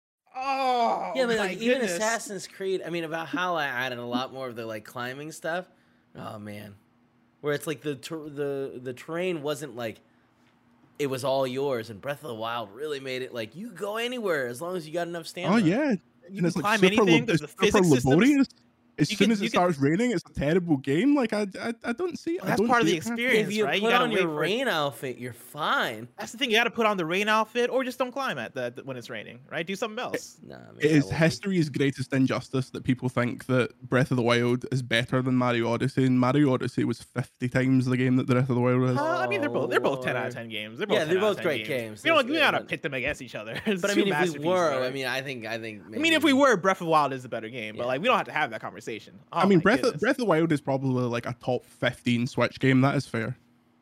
Oh Yeah, but my like even goodness. Assassin's Creed, I mean, about how I added a lot more of the like climbing stuff. Oh man, where it's like the ter- the the terrain wasn't like it was all yours, and Breath of the Wild really made it like you go anywhere as long as you got enough stamina. Oh yeah, You and can it's like climb super, anything. lab- There's it's the super physics systems. laborious. As You soon can- as you it can- starts raining, it's a terrible game. Like I, I, I don't see. Well, I that's don't part of see the it happening. experience, If you right? put gotta on wait your for it. rain outfit, you're fine. That's the thing. You got to put on the rain outfit, or just don't climb at the when it's raining, right? Do something else. Nah, man, It that is won't be- history's greatest injustice that people think that Breath of the Wild is better than Mario Odyssey, and Mario Odyssey was fifty times the game that Breath of the Wild is. Uh, I mean, they're both they're both ten out of Lord. ten games. They're both Yeah, they're 10 out of both 10 great games. We don't That's we good, gotta but- pit them against each other. It's But I two mean, if we masterpieces, were, right? I mean, I think, I think. I mean, if we were, Breath of the Wild is the better game. But Yeah. like, we don't have to have that conversation. Oh, I mean, my Breath of, goodness. Breath of the Wild is probably like a top fifteen Switch game. That is fair.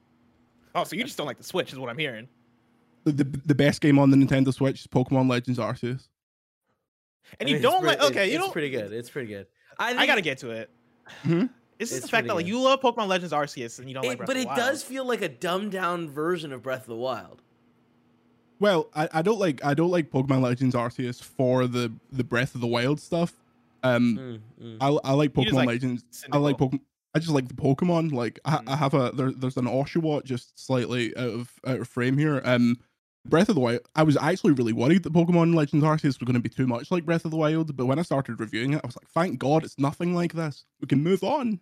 Oh, so you just don't like the Switch, is what I'm hearing. The, the, the best game on the Nintendo Switch is Pokemon Legends Arceus. And I you mean, it's don't pretty- like. Okay, you it's don't. pretty good. It's pretty good. I, I think- gotta get to it. Mhm. It's just It's the fact pretty that like good. you love Pokemon Legends Arceus and you don't It- like Breath but of it the Wild. does feel like a dumbed down version of Breath of the Wild. Well, I, I don't like I don't like Pokemon Legends Arceus for the the Breath of the Wild stuff. Um, Mm, mm. I I like You just Pokemon like Legends. I like Pokemon. I just like the Pokemon. Like I, Mm. I have a there, there's an Oshawott just slightly out of out of frame here. Um, Breath of the Wild. I was actually really worried that Pokemon Legends Arceus was going to be too much like Breath of the Wild, but when I started reviewing it, I was like, thank God it's nothing like this. We can move on.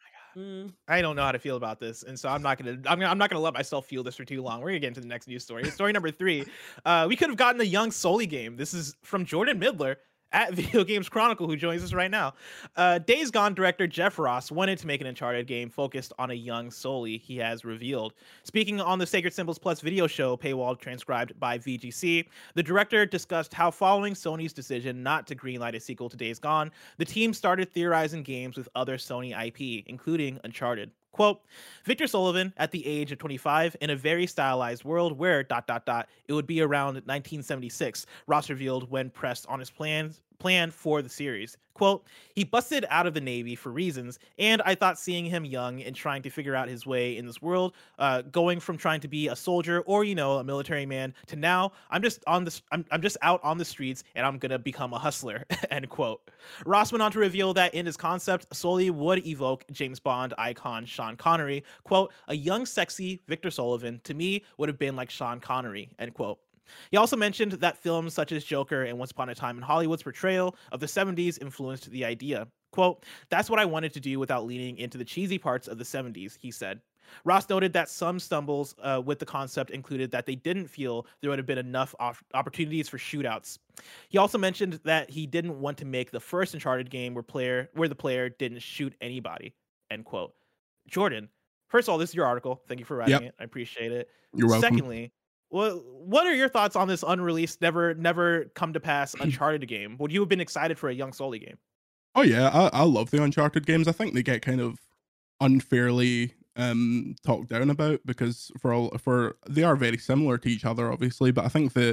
Mm. I don't know how to feel about this, and so I'm not gonna. I'm, gonna, I'm not gonna let myself feel this for too long. We're gonna get into the next news story. Story number three. Uh, we could have gotten a young Sully game. This is from Jordan Midler at Video Games Chronicle, who joins us right now. Uh, Days Gone director Jeff Ross wanted to make an Uncharted game focused on a young Sully. He has revealed. Speaking on the Sacred Symbols Plus video show, paywall transcribed by V G C, the director discussed how following Sony's decision not to greenlight a sequel to Days Gone, the team started theorizing games with other Sony I P, including Uncharted. Quote, Victor Sullivan, at the age of twenty-five, in a very stylized world where, dot, dot, dot, it would be around nineteen seventy-six, Ross revealed when pressed on his plans plan for the series. Quote, he busted out of the Navy for reasons, and I thought seeing him young and trying to figure out his way in this world, uh, going from trying to be a soldier or, you know, a military man to now I'm just on this, I'm, I'm just out on the streets and I'm gonna become a hustler, end quote. Ross went on to reveal that in his concept, Sully would evoke James Bond icon Sean Connery. Quote, a young, sexy Victor Sullivan to me would have been like Sean Connery, end quote. He also mentioned that films such as Joker and Once Upon a Time in Hollywood's portrayal of the seventies influenced the idea. Quote, that's what I wanted to do without leaning into the cheesy parts of the seventies, he said. Ross noted that some stumbles uh, with the concept included that they didn't feel there would have been enough op- opportunities for shootouts. He also mentioned that he didn't want to make the first Uncharted game where player where the player didn't shoot anybody, end quote. Jordan, first of all, this is your article. Thank you for writing Yep. it. I appreciate it. You're welcome. Secondly, Well, what are your thoughts on this unreleased, never, never come to pass Uncharted game? Would you have been excited for a young Sully game? Oh yeah, I, I love the Uncharted games. I think they get kind of unfairly um talked down about because for all for they are very similar to each other, obviously. But I think the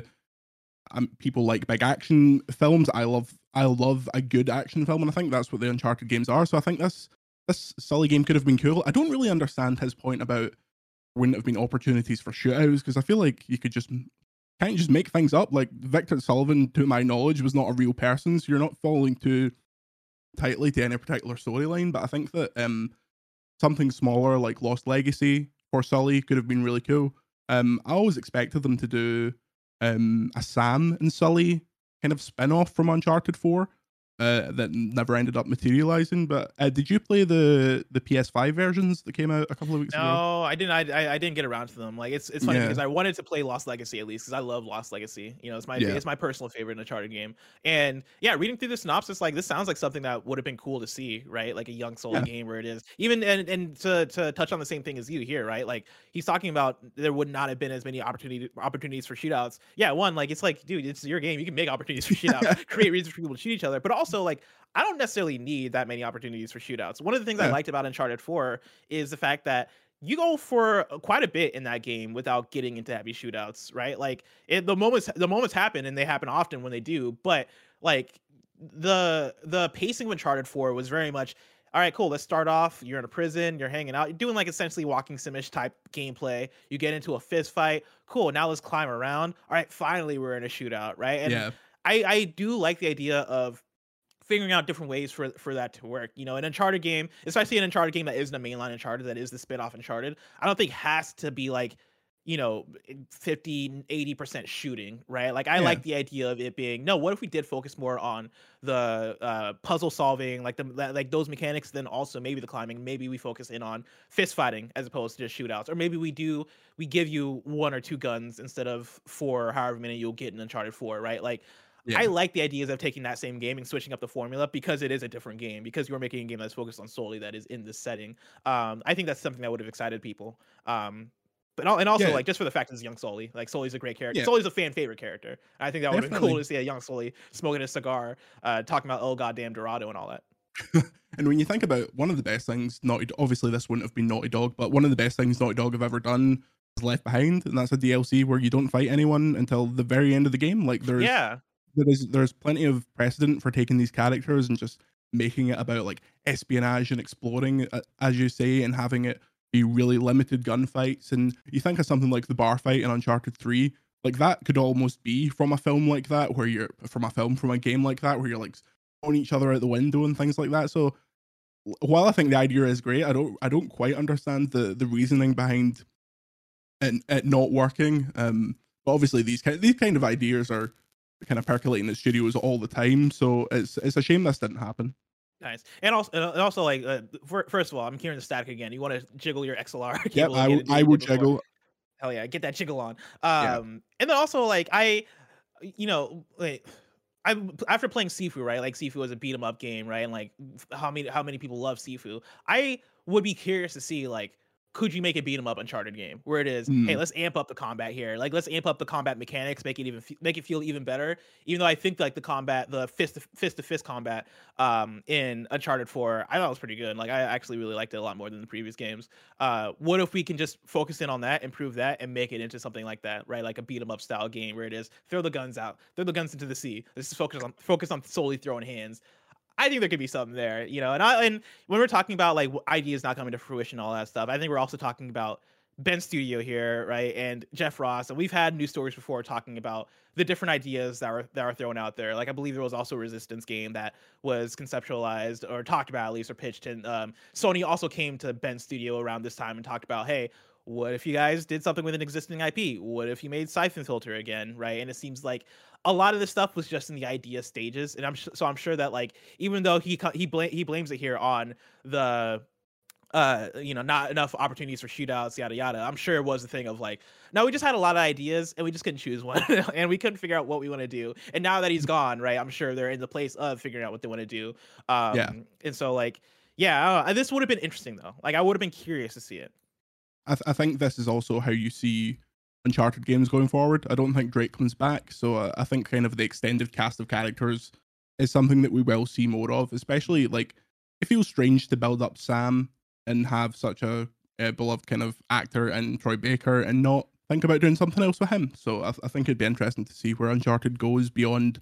um, people like big action films. I love I love a good action film, and I think that's what the Uncharted games are. So I think this this Sully game could have been cool. I don't really understand his point about wouldn't have been opportunities for shootouts because I feel like you could just can't you just make things up. Like Victor Sullivan, to my knowledge, was not a real person, so you're not following too tightly to any particular storyline. But I think that um something smaller like Lost Legacy or Sully could have been really cool. Um, I always expected them to do um a Sam and Sully kind of spin-off from Uncharted four. uh, that never ended up materializing. But uh, did you play the the P S five versions that came out a couple of weeks ago? No, I didn't. I, I I didn't get around to them. Like it's it's funny Yeah. because I wanted to play Lost Legacy at least because I love Lost Legacy. You know, it's my Yeah. it's my personal favorite Uncharted game. And yeah, reading through the synopsis, like this sounds like something that would have been cool to see, right? Like a young Sully Yeah. game where it is even and and to to touch on the same thing as you here, right? Like he's talking about there would not have been as many opportunity opportunities for shootouts. Yeah, one like it's like dude, it's your game. You can make opportunities for shootouts, create reasons for people to shoot each other, but also like I don't necessarily need that many opportunities for shootouts. One of the things I Yeah. liked about Uncharted four is the fact that you go for quite a bit in that game without getting into heavy shootouts, right? Like it, the moments the moments happen and they happen often when they do, but like the the pacing of Uncharted four was very much all right, cool. Let's start off. You're in a prison. You're hanging out. You're doing like essentially walking simish type gameplay. You get into a fist fight. Cool. Now let's climb around. All right. Finally, we're in a shootout, right? And Yeah. I I do like the idea of figuring out different ways for for that to work. You know, an Uncharted game, especially an Uncharted game that isn't a mainline Uncharted, that is the spin-off Uncharted, I don't think has to be like, you know, fifty, eighty percent shooting, right? Like I Yeah. like the idea of it being, no, what if we did focus more on the uh puzzle solving, like the like those mechanics, then also maybe the climbing, maybe we focus in on fist fighting as opposed to just shootouts. Or maybe we do we give you one or two guns instead of four or however many you'll get in Uncharted four, right? Like Yeah. I like the ideas of taking that same game and switching up the formula because it is a different game, because you're making a game that's focused on solely that is in this setting. Um, I think that's something that would have excited people. Um, but al- and also Yeah. like just for the fact it's young Sully, like Sully's a great character. Yeah. Sully's a fan favorite character. I think that would have been cool Definitely. to see a young Sully smoking a cigar, uh, talking about oh goddamn Dorado and all that. And when you think about one of the best things, Naughty obviously this wouldn't have been Naughty Dog, but one of the best things Naughty Dog have ever done is Left Behind, and that's a D L C where you don't fight anyone until the very end of the game. Like there's Yeah, there is there's plenty of precedent for taking these characters and just making it about like espionage and exploring, uh, as you say, and having it be really limited gunfights. And you think of something like the bar fight in Uncharted three, like that could almost be from a film like that, where you're from a film from a game like that, where you're like throwing each other out the window and things like that. So while I think the idea is great, I don't I don't quite understand the the reasoning behind it, it not working. Um, but obviously these kind these kind of ideas are kind of percolating in studios all the time, so it's it's a shame this didn't happen. nice. And also, and also like uh, for, first of all, I'm hearing the static again. You want to jiggle your X L R Yep, cable? I and get will it I doing will it before. jiggle. Hell yeah, get that jiggle on. Yeah. Um, and then also like I, you know, like I after playing Sifu, right? Like Sifu was a beat 'em up game, right? And like how many how many people love Sifu? I would be curious to see like, could you make a beat 'em up Uncharted game where it is, hey, Mm. let's amp up the combat here. Like let's amp up the combat mechanics, make it even fe- make it feel even better. Even though I think like the combat, the fist to fist to fist combat um in Uncharted four, I thought it was pretty good. Like I actually really liked it a lot more than the previous games. Uh what if we can just focus in on that, improve that, and make it into something like that, right? Like a beat 'em up style game where it is throw the guns out, throw the guns into the sea. Let's just focus on focus on solely throwing hands. I think there could be something there, you know. And I and when we're talking about like w- ideas not coming to fruition, all that stuff, I think we're also talking about Ben Studio here, right? And Jeff Ross, and we've had news stories before talking about the different ideas that are that are thrown out there. Like I believe there was also a Resistance game that was conceptualized or talked about at least or pitched, and um, Sony also came to Ben Studio around this time and talked about, hey, what if you guys did something with an existing I P? What if you made Siphon Filter again, right? And it seems like a lot of this stuff was just in the idea stages, and I'm sh- so I'm sure that like even though he co- he bla- he blames it here on the uh you know not enough opportunities for shootouts, yada yada, I'm sure it was a thing of like, no, we just had a lot of ideas and we just couldn't choose one and we couldn't figure out what we want to do. And now that he's gone, right, I'm sure they're in the place of figuring out what they want to do. Um Yeah. and so like yeah, I don't know. This would have been interesting though. Like I would have been curious to see it. I, th- I think this is also how you see Uncharted games going forward. I don't think Drake comes back, so uh, I think kind of the extended cast of characters is something that we will see more of. Especially like it feels strange to build up Sam and have such a, uh beloved kind of actor in Troy Baker and not think about doing something else with him. So I, I think it'd be interesting to see where Uncharted goes beyond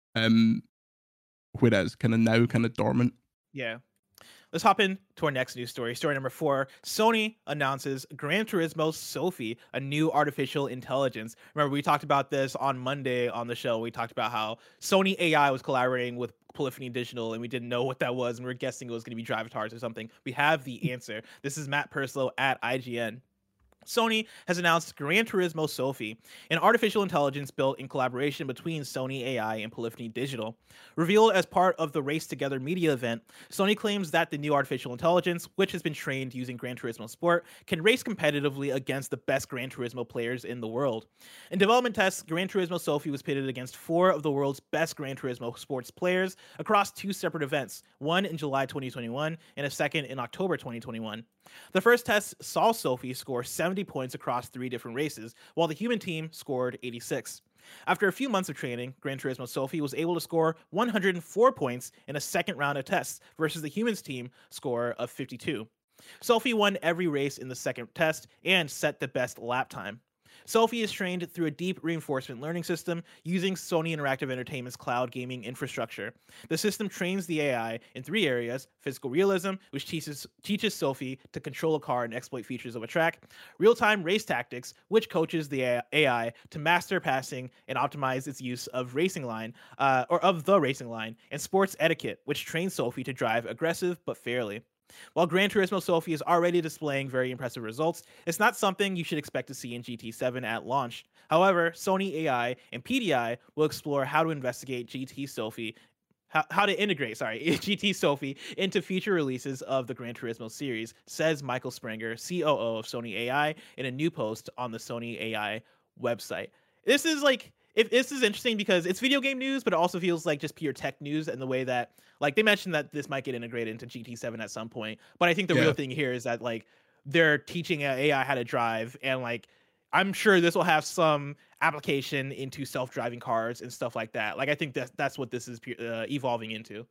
um where it is kind of now kind of dormant. Yeah. Let's hop in to our next news story. Story number four. Sony announces Gran Turismo Sophie, a new artificial intelligence. Remember, we talked about this on Monday on the show. We talked about how Sony A I was collaborating with Polyphony Digital, and we didn't know what that was, and we were guessing it was going to be Drivatars or something. We have the answer. This is Matt Purslow at I G N. Sony has announced Gran Turismo Sophie, an artificial intelligence built in collaboration between Sony A I and Polyphony Digital. Revealed as part of the Race Together media event, Sony claims that the new artificial intelligence, which has been trained using Gran Turismo Sport, can race competitively against the best Gran Turismo players in the world. In development tests, Gran Turismo Sophie was pitted against four of the world's best Gran Turismo Sports players across two separate events, one in July twenty twenty-one and a second in October twenty twenty-one. The first test saw Sophie score seventy points across three different races, while the human team scored eighty-six. After a few months of training, Gran Turismo Sophie was able to score one hundred four points in a second round of tests versus the humans team score of fifty-two. Sophie won every race in the second test and set the best lap time. Sophie is trained through a deep reinforcement learning system using Sony Interactive Entertainment's cloud gaming infrastructure. The system trains the A I in three areas: physical realism, which teaches, teaches Sophie to control a car and exploit features of a track; real-time race tactics, which coaches the A I to master passing and optimize its use of racing line, uh, or of the racing line; and sports etiquette, which trains Sophie to drive aggressive but fairly. While Gran Turismo Sophie is already displaying very impressive results, it's not something you should expect to see in G T seven at launch. However, Sony A I and P D I will explore how to investigate G T Sophie, how, how to integrate, sorry, G T Sophie into future releases of the Gran Turismo series, says Michael Sprenger, C O O of Sony A I, in a new post on the Sony A I website. This is like, if this is interesting because it's video game news, but it also feels like just pure tech news, and the way that, like, they mentioned that this might get integrated into G T seven at some point. But I think the yeah. real thing here is that, like, they're teaching A I how to drive, and, like, I'm sure this will have some application into self-driving cars and stuff like that. Like, I think that that's what this is uh, evolving into.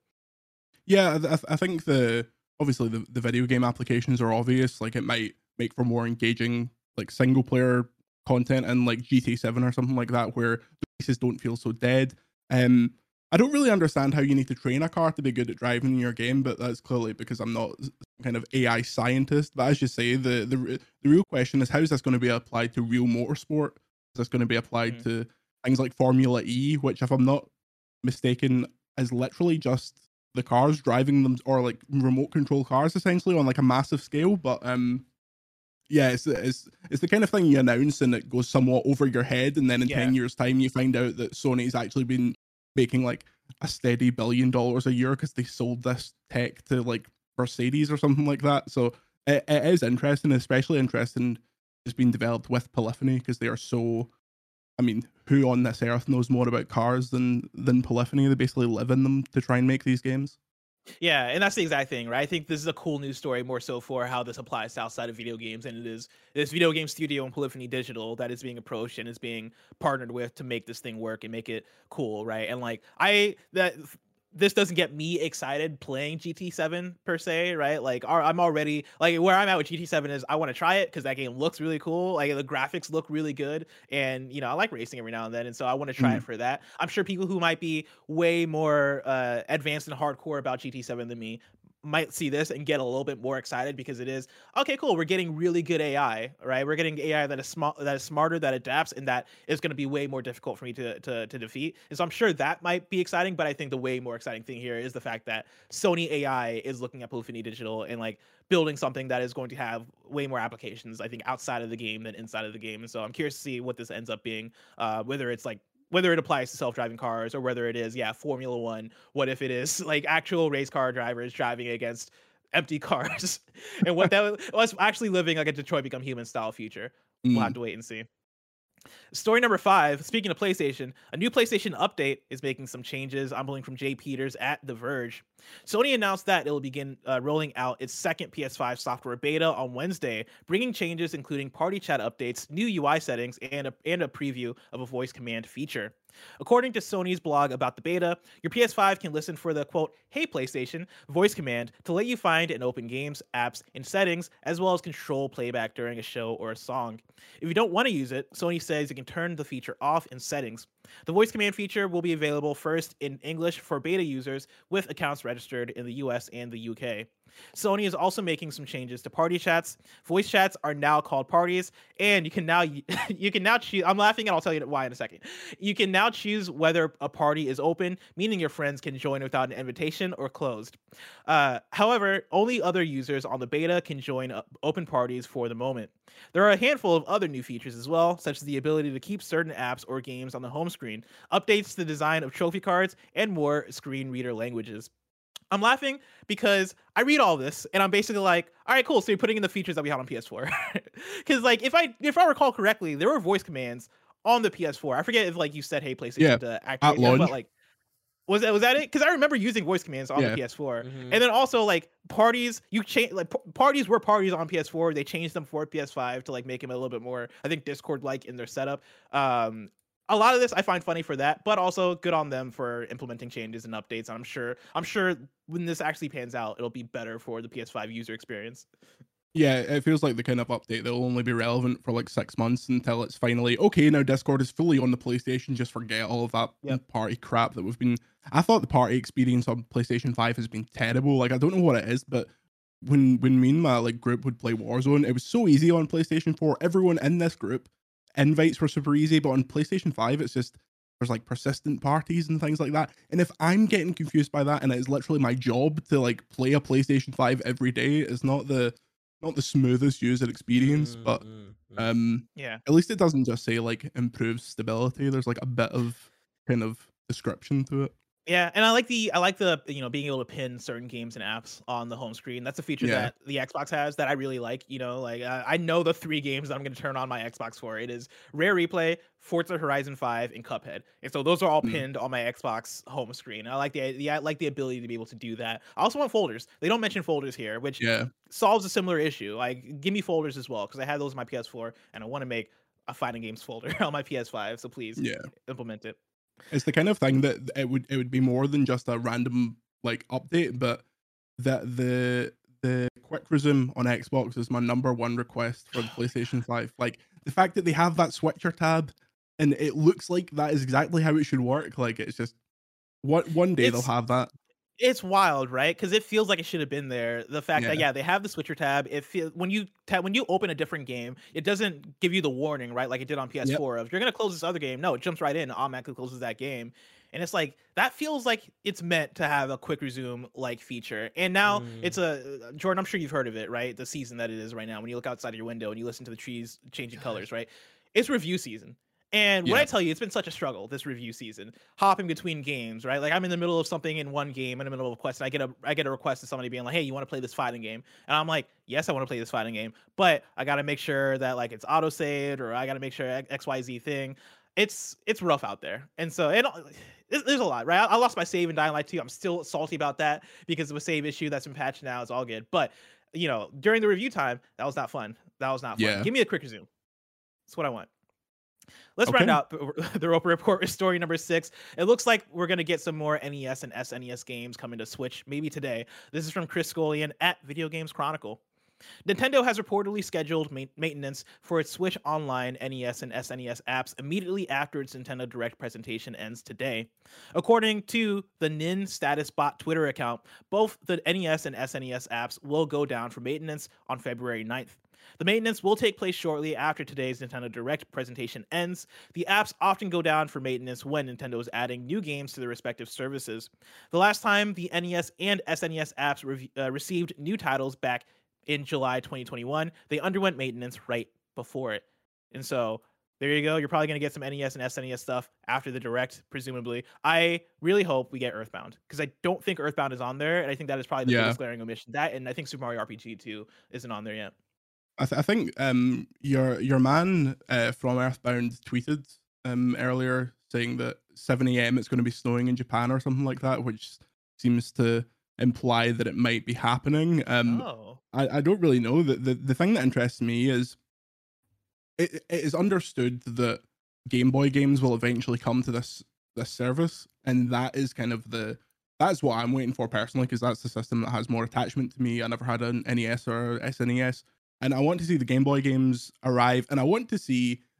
Yeah, I, th- I think the obviously the, the video game applications are obvious. Like, it might make for more engaging, like, single player content in like G T seven or something like that, where the races don't feel so dead. Um, I don't really understand how you need to train a car to be good at driving in your game, but that's clearly because I'm not some kind of A I scientist. But as you say, the the the real question is, how is this going to be applied to real motorsport? Is this going to be applied mm-hmm. to things like Formula E, which, if I'm not mistaken, is literally just the cars driving them, or like remote control cars essentially on like a massive scale. But um. Yeah, it's, it's it's the kind of thing you announce and it goes somewhat over your head, and then in yeah. ten years' time you find out that Sony's actually been making like a steady billion dollars a year because they sold this tech to like Mercedes or something like that. So it, it is interesting, especially interesting it's been developed with Polyphony, because they are so, I mean, who on this earth knows more about cars than than Polyphony? They basically live in them to try and make these games. Yeah, and that's the exact thing, right? I think this is a cool news story more so for how this applies to outside of video games, and it is this video game studio and Polyphony Digital that is being approached and is being partnered with to make this thing work and make it cool, right? And like I that this doesn't get me excited playing G T seven per se, right? Like I'm already like where I'm at with G T seven is I want to try it because that game looks really cool. Like the graphics look really good, and you know I like racing every now and then, and so I want to try mm. it for that. I'm sure people who might be way more uh, advanced and hardcore about G T seven than me might see this and get a little bit more excited because it is okay, cool. We're getting really good A I, right? We're getting A I that is smart, that is smarter, that adapts, and that is going to be way more difficult for me to, to to defeat. And so I'm sure that might be exciting, but I think the way more exciting thing here is the fact that Sony A I is looking at Polyphony Digital and like building something that is going to have way more applications, I think, outside of the game than inside of the game. And so I'm curious to see what this ends up being, uh, whether it's like whether it applies to self-driving cars or whether it is, yeah, Formula One. What if it is like actual race car drivers driving against empty cars and what that was actually living like a Detroit Become Human style future. Mm. We'll have to wait and see. Story number five, speaking of PlayStation, a new PlayStation update is making some changes. I'm pulling from Jay Peters at The Verge. Sony announced that it will begin uh, rolling out its second P S five software beta on Wednesday, bringing changes including party chat updates, new U I settings, and a, and a preview of a voice command feature. According to Sony's blog about the beta, your P S five can listen for the, quote, "Hey PlayStation" voice command to let you find and open games, apps, and settings, as well as control playback during a show or a song. If you don't want to use it, Sony says you can turn the feature off in settings. The voice command feature will be available first in English for beta users with accounts registered in the U S and the U K. Sony is also making some changes to party chats. Voice chats are now called parties, and you can now you can now choose. I'm laughing, and I'll tell you why in a second. You can now choose whether a party is open, meaning your friends can join without an invitation, or closed. Uh, however, only other users on the beta can join open parties for the moment. There are a handful of other new features as well, such as the ability to keep certain apps or games on the home screen, updates to the design of trophy cards, and more screen reader languages. I'm laughing because I read all this and I'm basically like, all right, cool. So you're putting in the features that we had on P S four. Because like if I if I recall correctly, there were voice commands on the P S four. I forget if like you said, hey, PlayStation Yeah, to at activate them, but launch. like was that was that it? Because I remember using voice commands on Yeah. the P S four. Mhm. And then also like parties, you change like p- parties were parties on P S four. They changed them for P S five to like make them a little bit more, I think, Discord like in their setup. Um, a lot of this I find funny for that, but also good on them for implementing changes and updates. And I'm sure I'm sure when this actually pans out, it'll be better for the P S five user experience. Yeah, it feels like the kind of update that will only be relevant for like six months until it's finally okay. Now Discord is fully on the PlayStation. Just forget all of that Yep. party crap that we've been. I thought the party experience on PlayStation Five has been terrible. Like I don't know what it is, but when when me and my like group would play Warzone, it was so easy on PlayStation Four. Everyone in this group invites were super easy, but on PlayStation Five, it's just there's like persistent parties and things like that. And if I'm getting confused by that, and it's literally my job to like play a PlayStation Five every day, it's not the not the smoothest user experience, but Mm, mm, mm. um Yeah. at least it doesn't just say like improves stability. There's like a bit of kind of description to it. Yeah, and I like the I like the you know being able to pin certain games and apps on the home screen. That's a feature Yeah. that the Xbox has that I really like. You know, like uh, I know the three games that I'm going to turn on my Xbox for. It is Rare Replay, Forza Horizon five, and Cuphead. And so those are all Mm. pinned on my Xbox home screen. I like the, the I like the ability to be able to do that. I also want folders. They don't mention folders here, which Yeah. solves a similar issue. Like give me folders as well because I had those on my P S four and I want to make a fighting games folder on my P S five. So please Yeah. implement it. It's the kind of thing that it would it would be more than just a random like update, but that the the quick resume on Xbox is my number one request for the PlayStation five. Like the fact that they have that switcher tab and it looks like that is exactly how it should work. Like it's just what one day It's- they'll have that. It's wild, right? Because it feels like it should have been there. The fact that Yeah. yeah, they have the switcher tab. It feel when you tab when you open a different game, it doesn't give you the warning, right? Like it did on P S four of you're gonna close this other game. No, it jumps right in, and automatically closes that game. And it's like that feels like it's meant to have a quick resume like feature. And now Mm. it's a Jordan. I'm sure you've heard of it, right? The season that it is right now. When you look outside of your window and you listen to the trees changing colors, right? It's review season. And what Yeah. I tell you, it's been such a struggle this review season, hopping between games, right? Like I'm in the middle of something in one game, in the middle of a quest, and I get a I get a request to somebody being like, "Hey, you want to play this fighting game?" And I'm like, "Yes, I want to play this fighting game, but I got to make sure that like it's auto saved, or I got to make sure X Y Z thing." It's it's rough out there, and so and there's, there's a lot, right? I, I lost my save in Dying Light two. I'm still salty about that because of a save issue that's been patched now. It's all good, but you know, during the review time, that was not fun. That was not fun. Yeah. Give me a quick resume. That's what I want. Let's round Okay. out the Roper Report with story number six. It looks like we're going to get some more N E S and S N E S games coming to Switch, maybe today. This is from Chris Scullion at Video Games Chronicle. Nintendo has reportedly scheduled ma- maintenance for its Switch Online N E S and S N E S apps immediately after its Nintendo Direct presentation ends today. According to the Nin Status Bot Twitter account, both the N E S and S N E S apps will go down for maintenance on February ninth. The maintenance will take place shortly after today's Nintendo Direct presentation ends. The apps often go down for maintenance when Nintendo is adding new games to their respective services. The last time the N E S and S N E S apps re- uh, received new titles back in July twenty twenty-one, they underwent maintenance right before it. And so there you go. You're probably going to get some N E S and S N E S stuff after the Direct, presumably. I really hope we get Earthbound because I don't think Earthbound is on there, and I think that is probably the Yeah. biggest glaring omission. That, and I think Super Mario R P G two isn't on there yet. I, th- I think um your your man uh, from Earthbound tweeted um earlier saying that seven a.m. it's going to be snowing in Japan or something like that, which seems to imply that it might be happening. Um, Oh. I, I don't really know. The, the the thing that interests me is it, it is understood that Game Boy games will eventually come to this this service, and that is kind of the that's what I'm waiting for personally, because that's the system that has more attachment to me. I never had an N E S or S N E S. And I want to see the Game Boy games arrive, and I want to see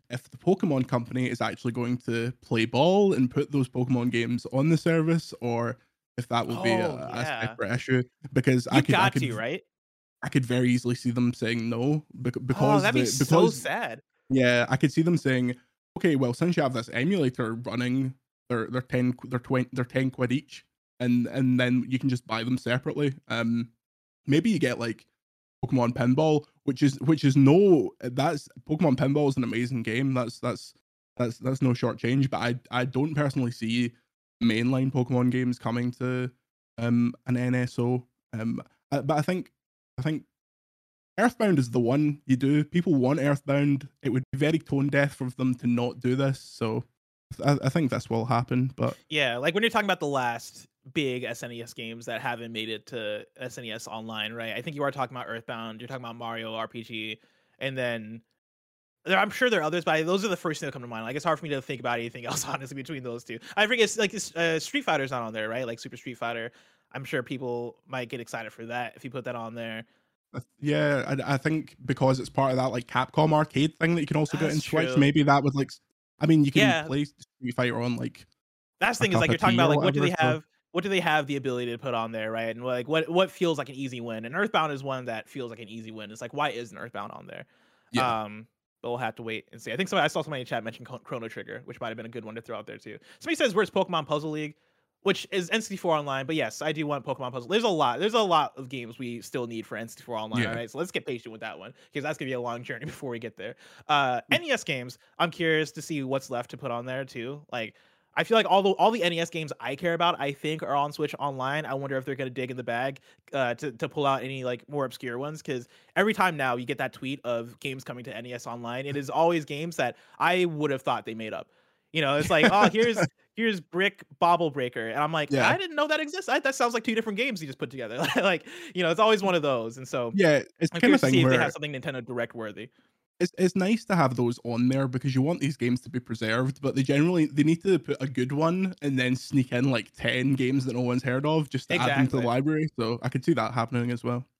if the Pokemon Company is actually going to play ball and put those Pokemon games on the service, or if that will be a, Oh, a yeah. separate issue. Because You I could, I got could, to, right? I could very easily see them saying no bec- Oh, because that'd be the so because sad. yeah, I could see them saying, okay, well, since you have this emulator running, they're they're ten they're twenty they're ten quid each, and and then you can just buy them separately. Um, maybe you get like Pokemon Pinball, which is which is no that's Pokemon Pinball is an amazing game. That's that's that's that's no short change. But I I don't personally see mainline Pokemon games coming to um an N S O. Um, I- but I think I think Earthbound is the one you do. People want Earthbound. It would be very tone deaf for them to not do this. So I, I think this will happen. But Yeah, like when you're talking about the last big S N E S games that haven't made it to S N E S Online, right? I think you are talking about Earthbound, you're talking about Mario R P G, and then there, I'm sure there are others, but I, those are the first things that come to mind. Like it's hard for me to think about anything else, honestly, between those two. I think it's like it's, uh, Street Fighter's not on there, right? Like Super Street Fighter. I'm sure people might get excited for that if you put that on there. uh, yeah, I, I think because it's part of that like Capcom arcade thing that you can also get That's in Switch, true. maybe that would like. s- I mean, you can Yeah. play Street Fighter on like That's the a thing is cup like of you're talking tea or about like what do they whatever, so- have what do they have the ability to put on there, right? And like what what feels like an easy win. And Earthbound is one that feels like an easy win. It's like why isn't Earthbound on there? Yeah. Um but we'll have to wait and see. I think somebody I saw somebody in chat mention Chron- Chrono Trigger, which might have been a good one to throw out there too. Somebody says where's Pokemon Puzzle League, which is N sixty-four Online, but yes, I do want Pokemon Puzzle. There's a lot. There's a lot of games we still need for N sixty-four Online, Yeah. all right? So let's get patient with that one because that's gonna be a long journey before we get there. Uh, Mm. N E S games, I'm curious to see what's left to put on there too. Like, I feel like all the all the N E S games I care about, I think, are on Switch Online. I wonder if they're gonna dig in the bag uh, to to pull out any like more obscure ones because every time now you get that tweet of games coming to N E S Online, it is always games that I would have thought they made up. You know, it's like, oh, here's here's Brick Bobble Breaker, and I'm like, Yeah. I didn't know that exists. I, that sounds like two different games you just put together. Like, you know, it's always one of those, and so Yeah, it's I'm kind of curious to see thing if they where have something Nintendo Direct worthy. it's it's nice to have those on there because you want these games to be preserved, but they generally they need to put a good one and then sneak in like ten games that no one's heard of just to add them to Exactly. the library. So I could see that happening as well.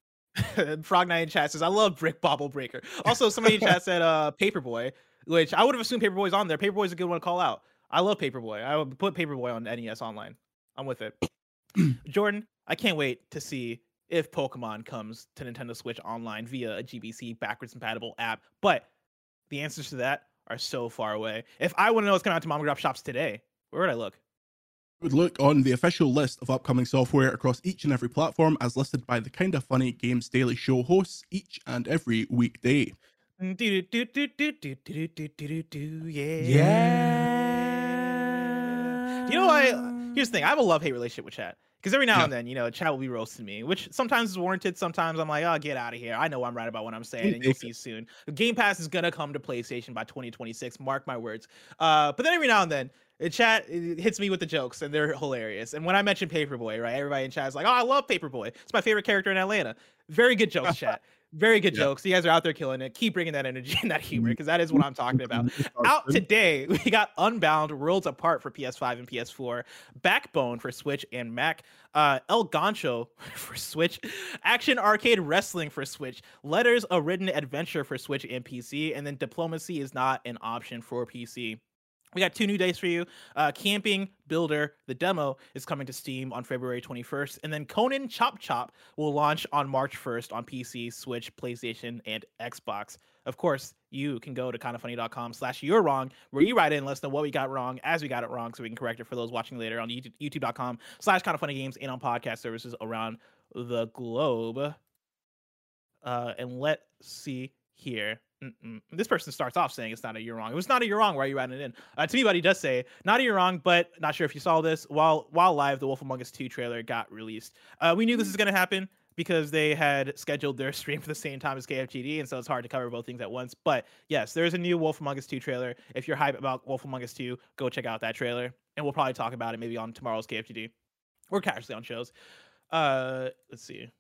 Frog Knight in chat says, I love Brick Bobble Breaker. Also, somebody in chat said uh Paperboy, which I would have assumed Paperboy's on there. Paperboy's a good one to call out. I love Paperboy. I would put Paperboy on N E S Online. I'm with it. Jordan, I can't wait to see if Pokemon comes to Nintendo Switch Online via a G B C backwards compatible app. But the answers to that are so far away. If I want to know what's coming out to Mom and Grop shops today, where would I look? Would look on the official list of upcoming software across each and every platform as listed by the Kinda Funny Games Daily Show hosts each and every weekday. Do do do do do do do do do do yeah. Yeah. You know what? Here's the thing. I have a love-hate relationship with chat. Because every now Yeah. and then, you know, chat will be roasting me, which sometimes is warranted. Sometimes I'm like, oh, get out of here. I know I'm right about what I'm saying, and you'll see soon. Game Pass is gonna come to PlayStation by twenty twenty-six. Mark my words. Uh, but then every now and then, the chat it hits me with the jokes, and they're hilarious. And when I mention Paperboy, right, everybody in chat is like, oh, I love Paperboy. It's my favorite character in Atlanta. Very good jokes, chat. Very good Yeah. jokes. You guys are out there killing it. Keep bringing that energy and that humor, because that is what I'm talking about. Out today, we got Unbound, Worlds Apart for P S five and P S four, Backbone for Switch and Mac, uh, El Gancho for Switch, Action Arcade Wrestling for Switch, Letters, A Written Adventure for Switch and P C, and then Diplomacy is not an option for P C. We got two new days for you. Uh, Camping Builder, the demo, is coming to Steam on February twenty-first. And then Conan Chop Chop will launch on March first on P C, Switch, PlayStation, and Xbox. Of course, you can go to kindafunny.com slash you're wrong, where you write in and let us know what we got wrong as we got it wrong so we can correct it for those watching later on YouTube, youtube.com slash kindafunnygames and on podcast services around the globe. Uh, and let's see here. Mm-mm. This person starts off saying it's not a you're wrong. It was not a you're wrong. Why are you writing it in? Uh, to me, what he does say, not a you're wrong, but not sure if you saw this. While while live, the Wolf Among Us two trailer got released. Uh, we knew this was going to happen because they had scheduled their stream for the same time as K F G D, and so it's hard to cover both things at once. But yes, there is a new Wolf Among Us two trailer. If you're hyped about Wolf Among Us two, go check out that trailer, and we'll probably talk about it maybe on tomorrow's K F G D or casually on shows. Uh, let's see.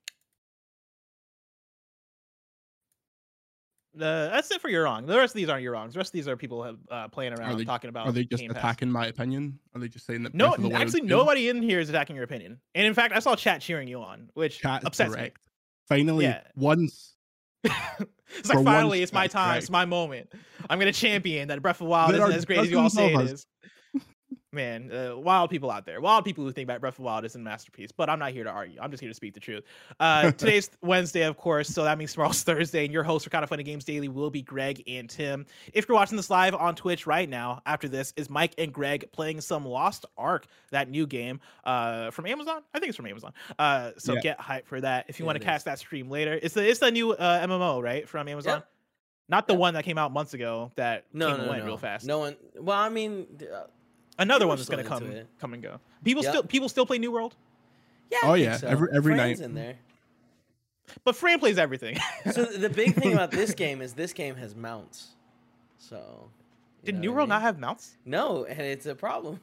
Uh, that's it for you're wrong. The rest of these aren't you're wrongs. The rest of these are people have, uh, playing around Are they, talking about. are they just Game Pass. attacking my opinion? Are they just saying that? No, Breath of the Wild actually, is good? nobody in here is attacking your opinion. And in fact, I saw chat cheering you on, which Chat is upsets correct. Finally, Yeah. once. me. It's like For finally, once, it's my that's time. correct. It's my moment. I'm gonna champion that Breath of the Wild There isn't are as great as you all dozens say of it us. is. Man, uh, wild people out there. Wild people who think that Breath of the Wild isn't a masterpiece. But I'm not here to argue. I'm just here to speak the truth. Uh, today's Wednesday, of course, so that means tomorrow's Thursday. And your hosts for Kind of Funny Games Daily will be Greg and Tim. If you're watching this live on Twitch right now, after this is Mike and Greg playing some Lost Ark, that new game uh, from Amazon. I think it's from Amazon. Uh, so Yeah. get hyped for that. If you Yeah, want it to is. catch that stream later, it's the it's the new uh, M M O, right, from Amazon. Yep. Not the Yep. one that came out months ago that No, came no, and no, went no. real fast. No one. Well, I mean, uh, Another People one are that's still gonna come into it. come and go. People Yep. still people still play New World, yeah. Oh, I think yeah, so. every- every Fran's night. in there. but Fran plays everything. So the big thing about this game is this game has mounts. So. you Did know New what I World not mean? have mounts? No, and it's a problem.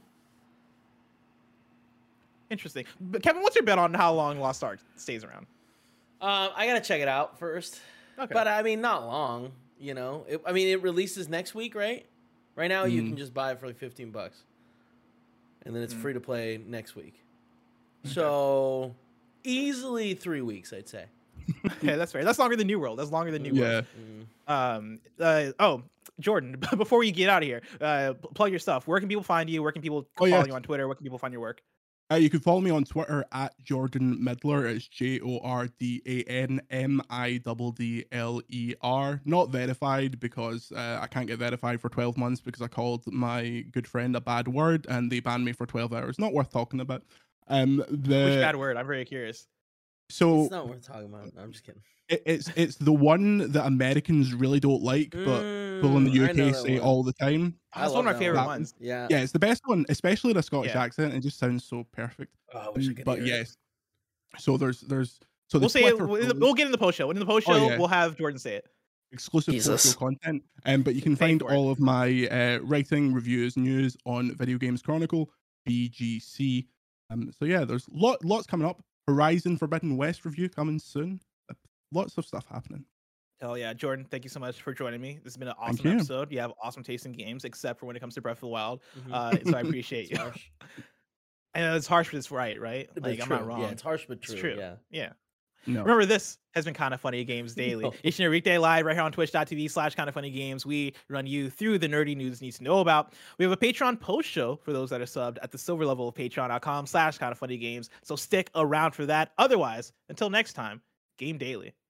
Interesting. But Kevin, what's your bet on how long Lost Ark stays around? Um, I gotta check it out first. Okay. But I mean, not long. You know, it, I mean, it releases next week, right? Right now, you Mm. can just buy it for like fifteen bucks, and then it's Mm. free to play next week. So easily three weeks, I'd say. Okay, that's fair. That's longer than New World. That's longer than New Yeah. World. Mm. Um. Uh. Oh, Jordan. Before you get out of here, uh, pl- plug your stuff. Where can people find you? Where can people Oh, follow yes. you on Twitter? Where can people find your work? Uh, you can follow me on Twitter at Jordan Midler. It's J O R D A N M I D D L E R. Not verified because uh, I can't get verified for twelve months because I called my good friend a bad word and they banned me for twelve hours. Not worth talking about. Um, the Which bad word? I'm very curious. so It's not worth talking about. I'm just kidding. it, it's it's the one that Americans really don't like, but people in the Mm, I know U K that say one. all the time. I That's love one of my that favorite one. ones. Yeah. Yeah, it's the best one, especially the Scottish Yeah. accent. It just sounds so perfect. Oh, I wish I Um, could but hear it. yes, so there's there's so the We'll say it. Twitter We'll, post- we'll get in the post show. In the post Oh, show, yeah. we'll have Jordan say it. exclusive Jesus. social content. Um, but you can Pay find for it. all of my uh, writing, reviews, news on Video Games Chronicle, B G C. Um, so yeah, there's lot lots coming up. Horizon Forbidden West review coming soon. Uh, lots of stuff happening. Hell yeah, Jordan! Thank you so much for joining me. This has been an Thank awesome you. episode. You have awesome taste in games, except for when it comes to Breath of the Wild. Mhm. Uh, so I appreciate It's you. harsh. I know it's harsh, but it's right, right? But Like it's I'm not true. wrong. Yeah, it's harsh but It's true. true. Yeah. Yeah. No. Remember, this has been Kind of Funny Games Daily. No. Each and every weekday live right here on twitch.tv slash kind of funny games. We run you through the nerdy news you need to know about. We have a Patreon post show for those that are subbed at the silver level of patreon.com slash kind of funny games. So stick around for that. Otherwise, until next time, Game Daily.